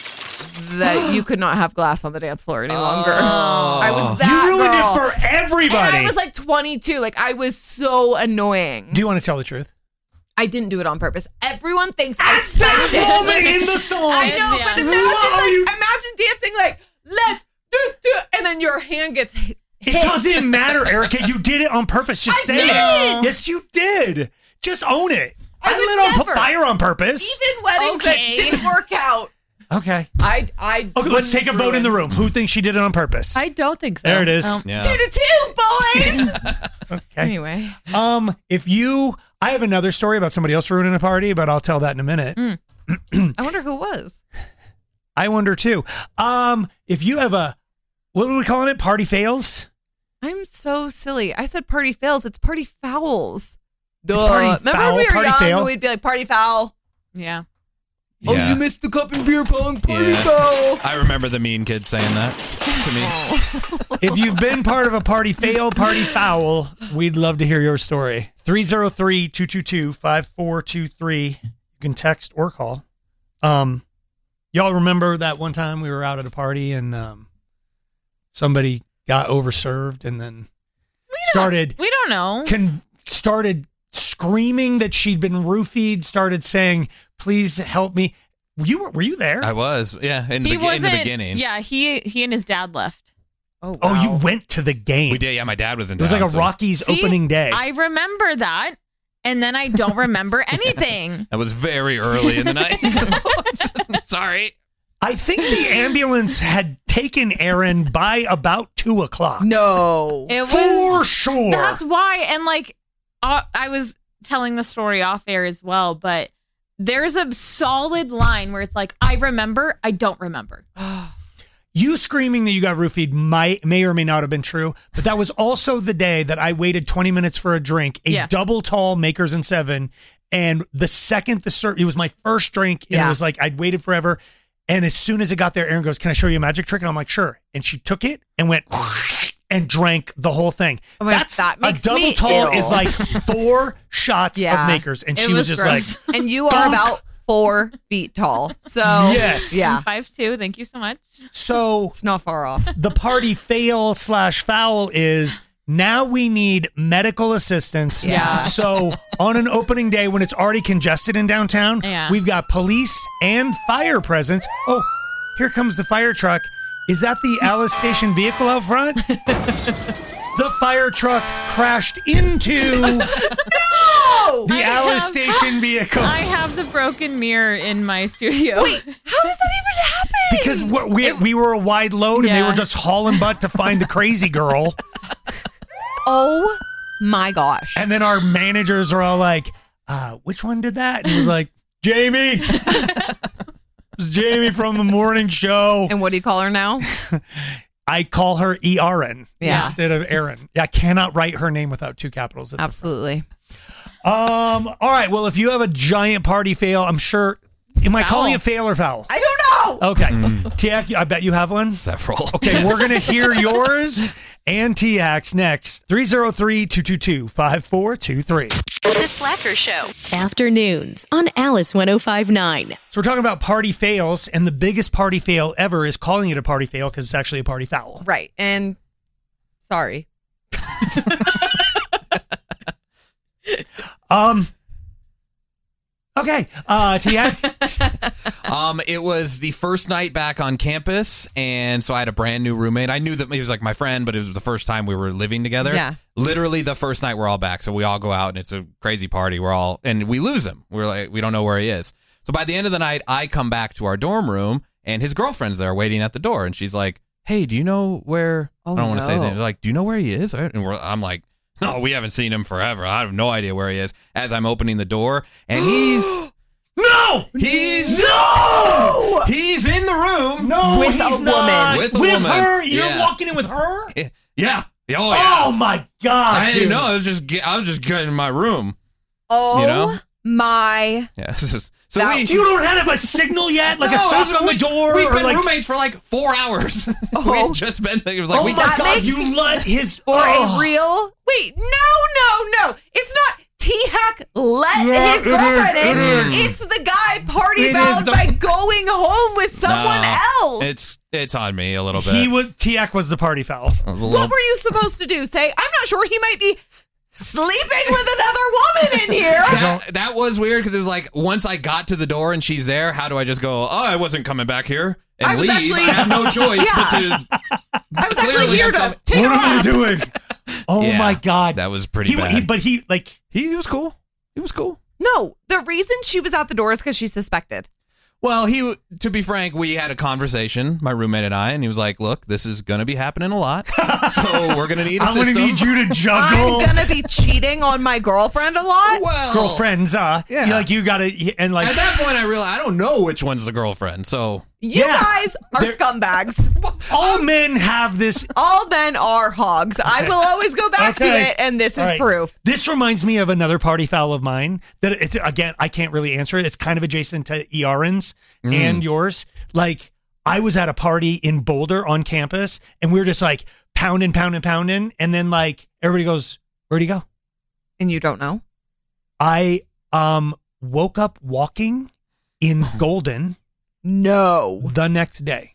that you could not have glass on the dance floor any longer. I was that You ruined girl. it for everybody. And I was like twenty-two. Like, I was so annoying. Do you want to tell the truth? I didn't do it on purpose. Everyone thinks At I that spiked it. moment in the song. I know, Yeah. but imagine, What are like, you- imagine dancing like, let's do, do, and then your hand gets hit. It doesn't matter, Erica. You did it on purpose. Just I say did. it. Yes, you did. Just own it. I I, would lit on never. fire on purpose. Even weddings Okay. that didn't work out. Okay. I, I. Okay, let's take a vote in the ruin. room. Who thinks she did it on purpose? I don't think so. There it is. Oh. Yeah. Two to two, boys. Okay. Anyway, Um, if you, I have another story about somebody else ruining a party, but I'll tell that in a minute. I wonder who it was. I wonder too. Um, if you have a, what are we calling it? Party fails? I'm so silly. I said party fails. It's party fouls. It's Duh. party Remember foul, when we were party young? fail? We'd be like party foul. Yeah. Oh, Yeah. you missed the cup and beer pong party Yeah. foul. I remember the mean kid saying that to me. If you've been part of a party fail, party foul, we'd love to hear your story. three oh three, two two two, five four two three. You can text or call. Um, y'all remember that one time we were out at a party and um, somebody got overserved and then started We don't know. con- started screaming that she'd been roofied, started saying, please help me. You were, were you there? I was, yeah, in, he the, in wasn't. the beginning. Yeah, he he and his dad left. Oh, Oh, you went to the game. We did, yeah, my dad was in It was town, like a so- Rockies See? opening day. I remember that, and then I don't remember anything. That was very early in the night. Sorry. I think the ambulance had taken Aaron by about two o'clock. No. It was For sure. That's why, and like, uh, I was telling the story off air as well, but there's a solid line where it's like, I remember, I don't remember. You screaming that you got roofied might, may or may not have been true, but that was also the day that I waited twenty minutes for a drink, a Yeah. double tall Makers and Seven, and the second the ser- it was my first drink, and Yeah. it was like I'd waited forever, and as soon as it got there, Aaron goes, "Can I show you a magic trick?" And I'm like, "Sure," and she took it and went and drank the whole thing. Oh my gosh, That's that a makes double me tall ill. is like four shots Yeah. of Makers, and It she was, was just gross. like, And you are Bonk. about four feet tall. So Yes. yeah, Five two. Thank you so much. so. it's not far off. The party fail slash foul is now we need medical assistance. Yeah. So on an opening day when it's already congested in downtown, Yeah. we've got police and fire presence. Oh, here comes the fire truck. Is that the Alice Station vehicle out front? The fire truck crashed into No! The I Alice have- Station vehicle. I have the broken mirror in my studio. Wait, how does that even happen? Because we're, we we were a wide load and they Yeah. were just hauling butt to find the crazy girl. Oh my gosh. And then our managers are all like, uh, which one did that? And he was like, Jamie. It's Jamie from the morning show. And what do you call her now? I call her E R N Yeah. instead of Erin. Yeah, I cannot write her name without two capitals. At the Absolutely. front. Um. All right. Well, if you have a giant party fail, I'm sure. Am I Foul. calling it fail or foul? I don't know. Okay. Tiak, I bet you have one. Several. Okay, we're going to hear yours and Tiak's next. three oh three, two two two, five four two three. The Slacker Show. Afternoons on Alice one oh five point nine. So we're talking about party fails, and the biggest party fail ever is calling it a party fail because it's actually a party foul. Right. And sorry. Um. Okay, uh, Tiak. Um, it was the first night back on campus, and so I had a brand new roommate. I knew that he was like my friend, but it was the first time we were living together. Yeah. Literally the first night we're all back, so we all go out, and it's a crazy party. We're all, and we lose him. We're like, we don't know where he is. So by the end of the night, I come back to our dorm room, and his girlfriend's there waiting at the door, and she's like, "Hey, do you know where?" Oh, I don't want to say no. anything. Like, "Do you know where he is?" And we're, I'm like, "No, we haven't seen him forever. I have no idea where he is." As I'm opening the door, and he's. No! He's No! He's in the room. No, With he's a not. woman. With a with woman. her? You're Yeah. walking in with her? Yeah. Yeah. Oh, yeah. Oh my God! I dude. didn't know. I was just get, I was just getting in my room. Oh You know? my. Yeah. So, so That- we. You don't have a signal yet, like No, a sound on we- the door, We've or been like. roommates for like four hours. Oh. we had just been. It was like Oh we my got. God! makes- You let his For oh. a real. Wait, no, no, no. It's not T-Hack let Yeah, his it girlfriend is, in. it is. It's the guy party It fouled is the- by going home with someone No, else. It's it's on me a little bit. He was Tiak was the party foul. I was a little- What were you supposed to do? Say, I'm not sure, he might be sleeping with another woman in here. that, that was weird because it was like once I got to the door and she's there, how do I just go, "Oh, I wasn't coming back here," and I was leave? actually- I have no choice Yeah. but to. I was actually Clearly, here I'm to coming- take a What are lap. you doing? Oh Yeah, my God! That was pretty He, bad. he, but he like he was cool. He was cool. No, the reason she was at the door is because she suspected. Well, he, to be frank, we had a conversation, my roommate and I, and he was like, "Look, this is going to be happening a lot, so we're going to need a I'm gonna system." need you to juggle. I'm gonna be cheating on my girlfriend a lot. well, girlfriends, uh, Yeah. you, like you gotta, and like At that point, I realized I don't know which one's the girlfriend, so You Yeah. guys are They're- scumbags. all men have this. All men are hogs. I will always go back to Okay. it, and this All is right. proof. This reminds me of another party foul of mine that it's again I can't really answer it. It's kind of adjacent to E R N's Mm. and yours. Like I was at a party in Boulder on campus, and we were just like pounding, pounding, pounding, and then like everybody goes, "Where'd he go?" And you don't know? I um woke up walking in Golden No. the next day.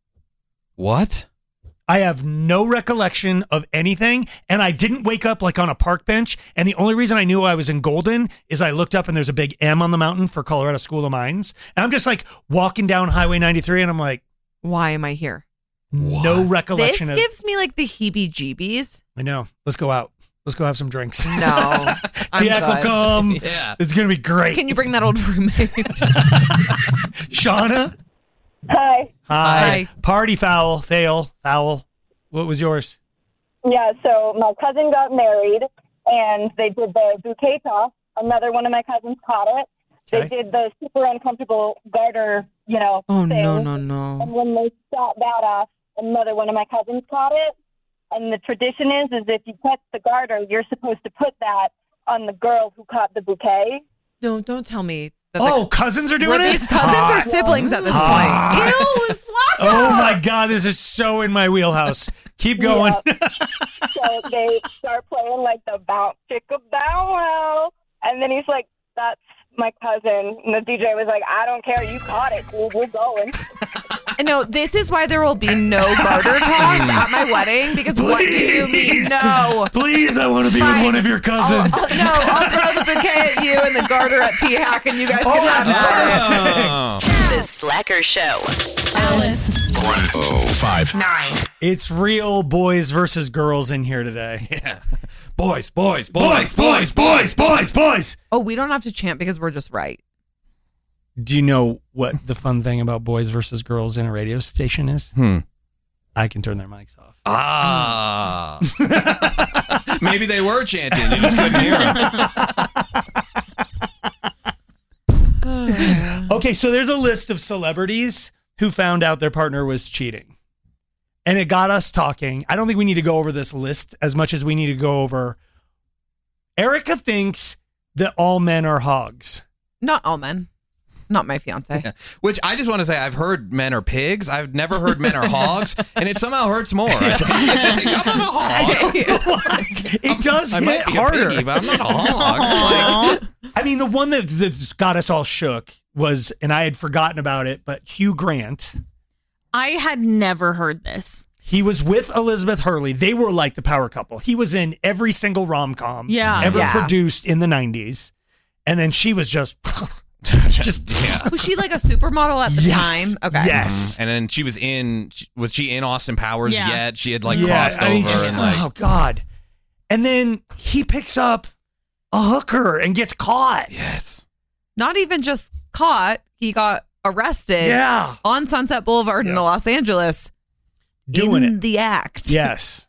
what? I have no recollection of anything, and I didn't wake up like on a park bench. And the only reason I knew I was in Golden is I looked up and there's a big M on the mountain for Colorado School of Mines. And I'm just like walking down Highway ninety-three, and I'm like, Why am I here? no This recollection of. gives me like the heebie-jeebies. I know. Let's go out. Let's go have some drinks. No. I'm Jack will good. come. Yeah. It's gonna be great. Can you bring that old roommate? Shauna. Hi. Hi. Hi. Party foul. Fail. Foul. What was yours? Yeah, so my cousin got married, and they did the bouquet toss. Another one of my cousins caught it. Okay. They did the super uncomfortable garter, you know, Oh, thing. no, no, no. And when they shot that off, another one of my cousins caught it. And the tradition is, is if you catch the garter, you're supposed to put that on the girl who caught the bouquet. No, don't tell me. That Oh, cousins are the, doing were it. these cousins Hot. or siblings at this Hot. point? Ew, Slacker! Oh my God, this is so in my wheelhouse. Keep going. Yeah. So they start playing like the bounce chicka bow wow. And then he's like, that's my cousin. And the D J was like, I don't care. You caught it. Dude. We're going. No, this is why there will be no garter toss at my wedding. Because what do you mean? No. Please, I want to be Fine. with one of your cousins. I'll, no, I'll throw the bouquet at you and the garter at T-Hack, and you guys Oh, can have that. The Slacker Show. Alice. one oh five nine. It's real boys versus girls in here today. Yeah. Boys, boys, Boys, boys, boys, boys, boys. Oh, we don't have to chant because we're just right. Do you know what the fun thing about boys versus girls in a radio station is? Hmm. I can turn their mics off. Ah. Maybe they were chanting. You just couldn't hear them. Okay, so there's a list of celebrities who found out their partner was cheating. And it got us talking. I don't think we need to go over this list as much as we need to go over. Erica thinks that all men are hogs. Not all men. Not my fiance. Yeah. Which I just want to say, I've heard men are pigs. I've never heard men are hogs, and it somehow hurts more. It's like, I'm not a hog. It does I hit might be a harder. piggy, but I'm not a hog. Like, I mean, the one that, that got us all shook was, and I had forgotten about it, but Hugh Grant. I had never heard this. He was with Elizabeth Hurley. They were like the power couple. He was in every single rom-com Yeah. ever Yeah. produced in the nineties. And then she was just, just yeah. Was she like a supermodel at the Yes. time? Okay. Yes. And then she was in, was she in Austin Powers Yeah. yet? She had like Yeah, crossed I mean, over. just- and like, oh, God. And then he picks up a hooker and gets caught. yes. Not even just caught. He got arrested Yeah. on Sunset Boulevard in Los Angeles. Doing in it. the act. Yes.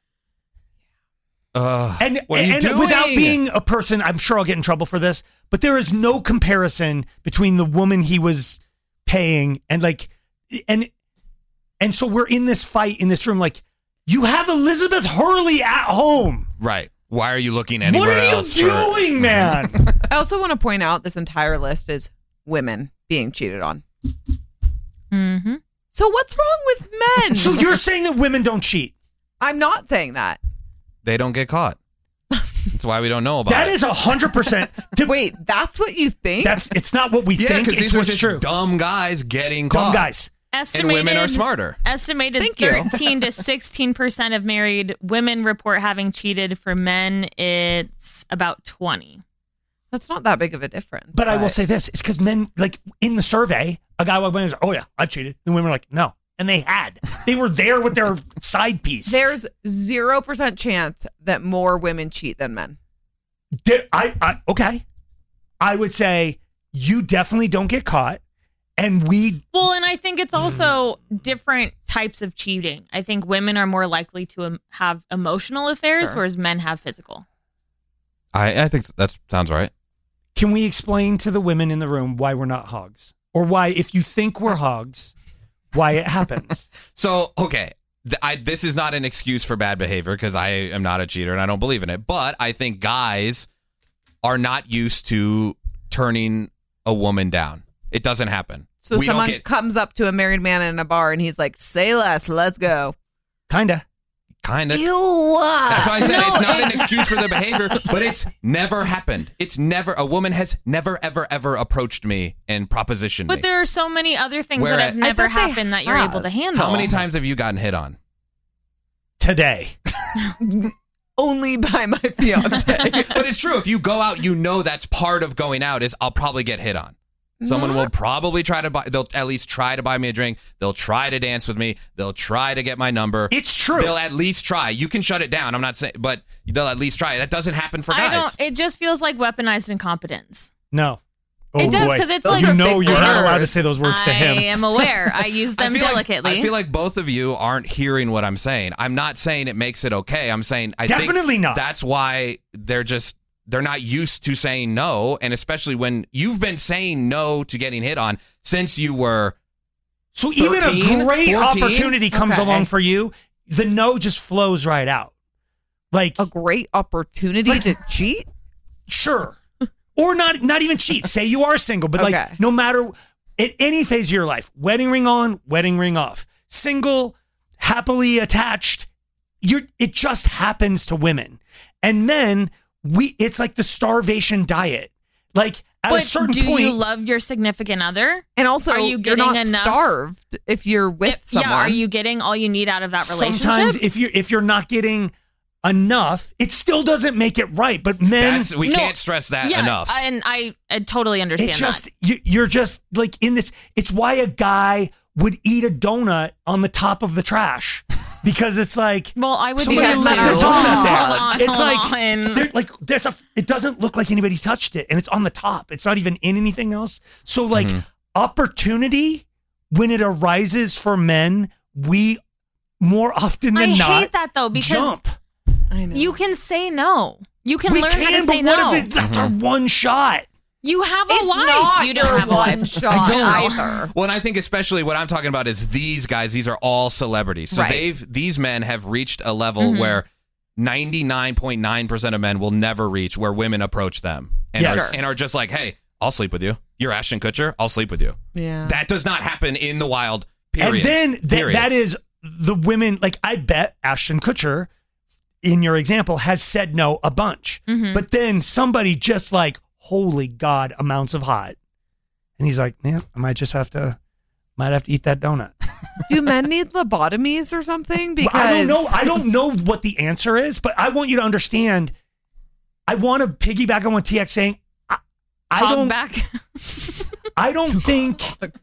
Uh, And, what are you and doing? without being a person, I'm sure I'll get in trouble for this, but there is no comparison between the woman he was paying and like, and, and so we're in this fight in this room. Like, you have Elizabeth Hurley at home. Right. Why are you looking anywhere What are you else? doing, for, man? I also want to point out this entire list is women being cheated on. Mm-hmm. So what's wrong with men? So you're saying that women don't cheat? I'm not saying that. They don't get caught. That's why we don't know about That it. is a hundred percent. Wait, that's what you think? That's it's not what we yeah, think. because It's these are what's just true. dumb guys getting caught. Dumb guys. Estimated, And women are smarter. Estimated Thank you. thirteen to sixteen percent of married women report having cheated. For men, it's about twenty. That's not that big of a difference. But I will say this: it's because men, like in the survey, a guy walked by and was like, "Oh yeah, I've cheated," and women were like, "No," and they had. They were there with their side piece. There's zero percent chance that more women cheat than men. There- I, I okay. I would say you definitely don't get caught, and we. Well, and I think it's also different types of cheating. I think women are more likely to um, have emotional affairs, Sure. whereas men have physical. I, I think that sounds right. Can we explain to the women in the room why we're not hogs, or why, if you think we're hogs, why it happens? So, okay, th- I, this is not an excuse for bad behavior because I am not a cheater and I don't believe in it. But I think guys are not used to turning a woman down. It doesn't happen. So We don't someone get- comes up to a married man in a bar and he's like, "Say less, let's go." Kinda. Kind of. Ew. That's why I said No, it's not it- an excuse for their behavior, but it's never happened. It's never, a woman has never, ever, ever approached me and propositioned But me. there are so many other things Where that I- have I never bet they happened that you're have. able to handle. How many times have you gotten hit on? Today. Only by my fiance. But it's true. If you go out, you know that's part of going out is I'll probably get hit on. Someone will probably try to buy, they'll at least try to buy me a drink. They'll try to dance with me. They'll try to get my number. It's true. They'll at least try. You can shut it down. I'm not saying, but they'll at least try. That doesn't happen for I guys. don't. It just feels like weaponized incompetence. No. Oh, It does, boy. 'cause it's you like- know you're not Words. allowed to say those words to him. I am aware. I use them I feel delicately. Like, I feel like both of you aren't hearing what I'm saying. I'm not saying it makes it okay. I'm saying I think Definitely not. That's why they're just they're not used to saying no, and especially when you've been saying no to getting hit on since you were. So even a thirteen, great fourteen? opportunity comes Okay. along for you, the no just flows right out. Like A great opportunity to cheat? sure. Or not not even cheat. Say you are single, but Okay. like no matter at any phase of your life, wedding ring on, wedding ring off. Single, happily attached, you're it just happens to women. And men, we it's like the starvation diet. Like at but a certain do point, you love your significant other? And also, are you you're getting not enough? starved if you're with If- someone. Yeah, are you getting all you need out of that relationship? sometimes if you if you're not getting enough, it still doesn't make it right. But men, That's, we No. can't stress that yeah, enough. and I, I totally understand It's just that. you, you're just like in this. It's why a guy would eat a donut on the top of the trash because it's like Well, I would do somebody that left too. a donut there. Hold on, it's hold like on. there- like there's a. It doesn't look like anybody touched it, and it's on the top. It's not even in anything else. So like Mm-hmm. opportunity when it arises for men, we more often than I not hate that though because jump. you can say no. You can we learn can, how to say but what no. if it, that's our one shot? You have a It's wife. not You don't your have a one wife. shot I don't. either. Well, and I think especially what I'm talking about is these guys. These are all celebrities. So Right. they've these men have reached a level Mm-hmm. where ninety-nine point nine percent of men will never reach, where women approach them and, Yes. are, Sure. and are just like, "Hey, I'll sleep with you. You're Ashton Kutcher. I'll sleep with you." Yeah. That does not happen in the wild. Period. And then th- Period. that is the women. Like I bet Ashton Kutcher, in your example, has said no a bunch. Mhm. But then somebody just like, holy God, amounts of hot, and he's like, man, I might just have to, might have to eat that donut. Do men need lobotomies or something? Because I don't know. I don't know what the answer is, but I want you to understand. I want to piggyback on what T X saying. I, I Hog don't. back. I don't think.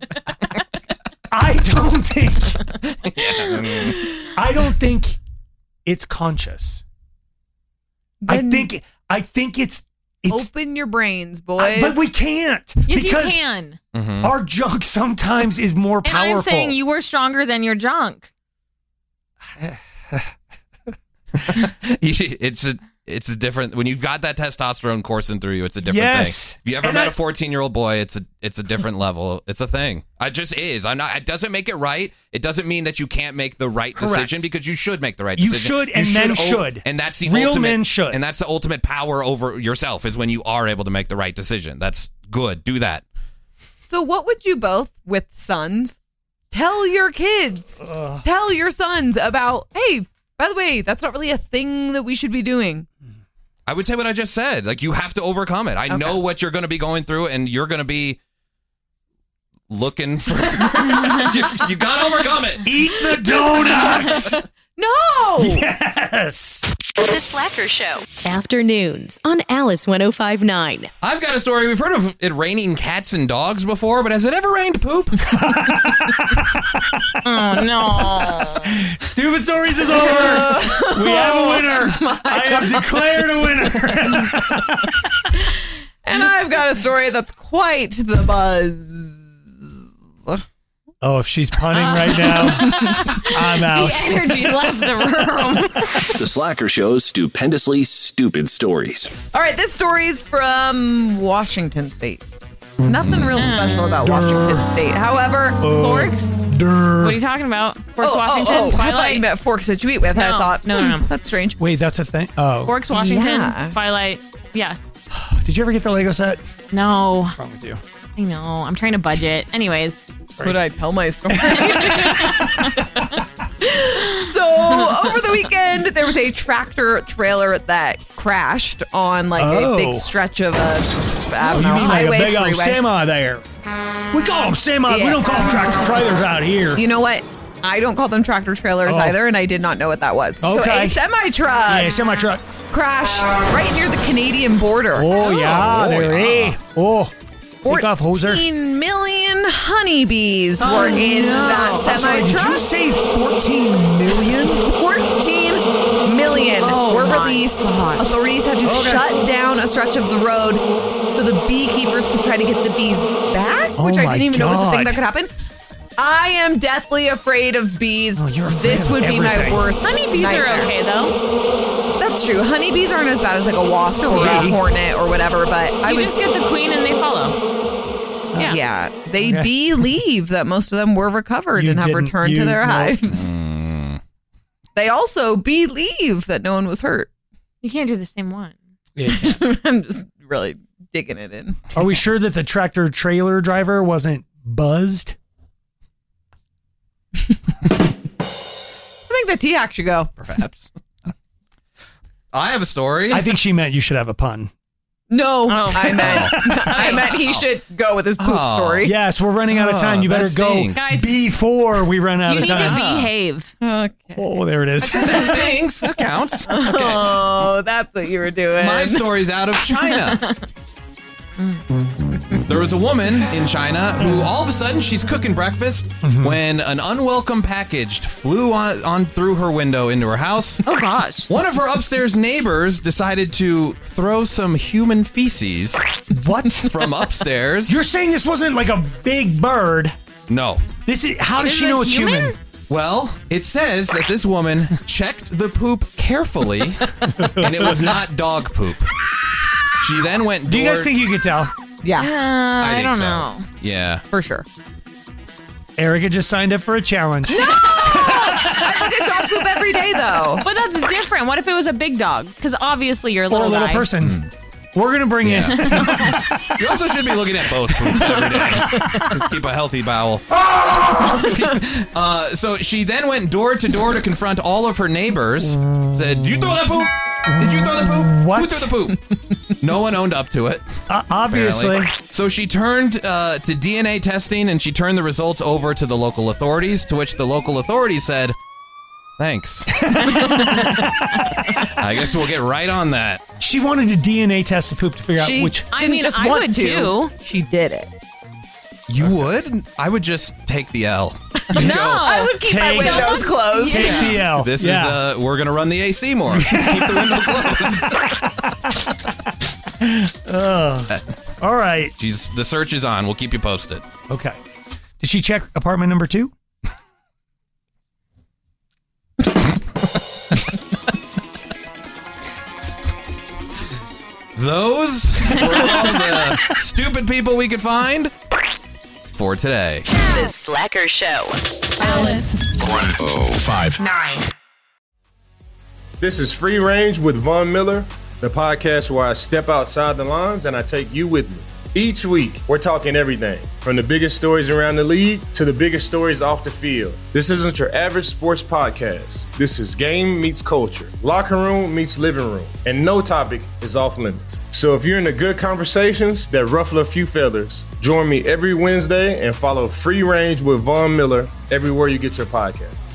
I don't think. I don't think it's conscious. I Then think. I think it's. It's. open your brains, boys. I- but we can't Yes, because you can. Mhm. our junk sometimes is more And powerful. I'm saying you were stronger than your junk. it's a it's a different when you've got that testosterone coursing through you. It's a different Yes. thing. If you ever And met I- a fourteen year old boy, it's a it's a different level. It's a thing. It just is. I'm not. It doesn't make it right. It doesn't mean that you can't make the right Correct. decision because you should make the right You decision. should, and men o- should. And that's the Real ultimate. men should. And that's the ultimate power over yourself is when you are able to make the right decision. That's good. Do that. So, what would you both, with sons, tell your kids? Tell your sons about, hey, by the way, that's not really a thing that we should be doing. I would say what I just said. Like, you have to overcome it. I Okay. know what you're going to be going through, and you're going to be looking for. you you got to overcome it. Eat the donuts. No! Yes. The Slacker Show. Afternoons on Alice one oh five point nine. I've got a story. We've heard of it raining cats and dogs before, but has it ever rained poop? Oh no! Stupid Stories is over. We have a winner. I have declared a winner. And I've got a story that's quite the buzz. Oh, if she's punning right now, I'm out. The energy left the room. The Slacker Show's stupendously stupid stories. All right, this story's from Washington State. Nothing real special about Washington State. However, Forks? Durr. What are you talking about? Forks, oh, Washington? Oh, oh, I thought Twilight? you meant Forks that you eat with. I No, thought, no, no, hmm, no. that's strange. Wait, that's a thing? Oh. Forks, Washington? Yeah. Twilight? Yeah. Did you ever get the Lego set? No. What's wrong with you? I know. I'm trying to budget. Anyways. Would I tell my story? So over the weekend, there was a tractor trailer that crashed on like Oh. a big stretch of a I Oh, don't you know, mean like a highway big old freeway. semi there? We call them semis. Yeah. We don't call them tractor trailers out here. You know what? I don't call them tractor trailers Oh. either, and I did not know what that was. So Okay. a semi truck Yeah, semi truck. crashed right near the Canadian border. Oh, yeah, there is. Oh, take off, hoser. fourteen million honeybees were in that I'm sorry, semi did you truck. say fourteen million? fourteen million Oh were my released. gosh. Authorities had to Okay. shut down a stretch of the road so the beekeepers could try to get the bees back, Oh which I my didn't even know was a thing God. that could happen. I am deathly afraid of bees. Oh, you're afraid this of would be everything. my worst. Honeybees are nightmare. okay, though. That's true. Honeybees aren't as bad as like a wasp Still or a bee. hornet or whatever, but I You was just get the queen and they follow. Yeah. yeah, they Okay. believe that most of them were recovered You and have didn't- returned to you- their no. hives. Mm. They also believe that no one was hurt. You can't do the same one. Yeah, you can. I'm just really digging it in. Are we sure that the tractor trailer driver wasn't buzzed? I think that T-Hack should go. Perhaps. I have a story. I think she meant you should have a pun. No, Oh. I meant I meant he should go with his poop Oh. story. Yes, we're running out of time. You Oh, better that go stinks. Guys, before we run out You of need time. to behave. Okay. Oh, there it is. That stings. That counts. Okay. Oh, that's what you were doing. My story's out of China. There was a woman in China who all of a sudden she's cooking breakfast when an unwelcome package flew on, on through her window into her house. Oh, gosh. One of her upstairs neighbors decided to throw some human feces What? from upstairs. You're saying this wasn't like a big bird? No. This is. How does Is she it know it's human? human? Well, it says that this woman checked the poop carefully, and it was not dog poop. She then went. Do you door- guys think you could tell? Yeah, Uh, I, think don't so. know. Yeah. for sure. Erica just signed up for a challenge. I look at dog poop every day, though. But that's different. What if it was a big dog? Because obviously you're a Or little a little guy. person. We're gonna bring in. You also should be looking at both poop every day. Keep a healthy bowel. uh, so she then went door to door to confront all of her neighbors. Said, "Did you throw that poop? Did you throw the poop? What? Who threw the poop?" No one owned up to it. Uh, obviously. apparently. So she turned uh, to D N A testing and she turned the results over to the local authorities, to which the local authorities said, "Thanks." I guess we'll get right on that. She wanted to D N A test the poop to figure She out which. didn't I mean, just I want would to. too. She did it. You would? I would just take the L. No. I would keep my Take- windows closed. Take the L. This Yeah. is uh we're gonna run the A C more. Keep the window closed. Ugh. All right. She's the search is on. We'll keep you posted. Okay. Did she check apartment number two? Those were all the stupid people we could find for today. The Slacker Show. Alice. one oh five Nine. This is Free Range with Von Miller, the podcast where I step outside the lines and I take you with me. Each week, we're talking everything from the biggest stories around the league to the biggest stories off the field. This isn't your average sports podcast. This is game meets culture, locker room meets living room, and no topic is off limits. So if you're into good conversations that ruffle a few feathers, join me every Wednesday and follow Free Range with Von Miller everywhere you get your podcast.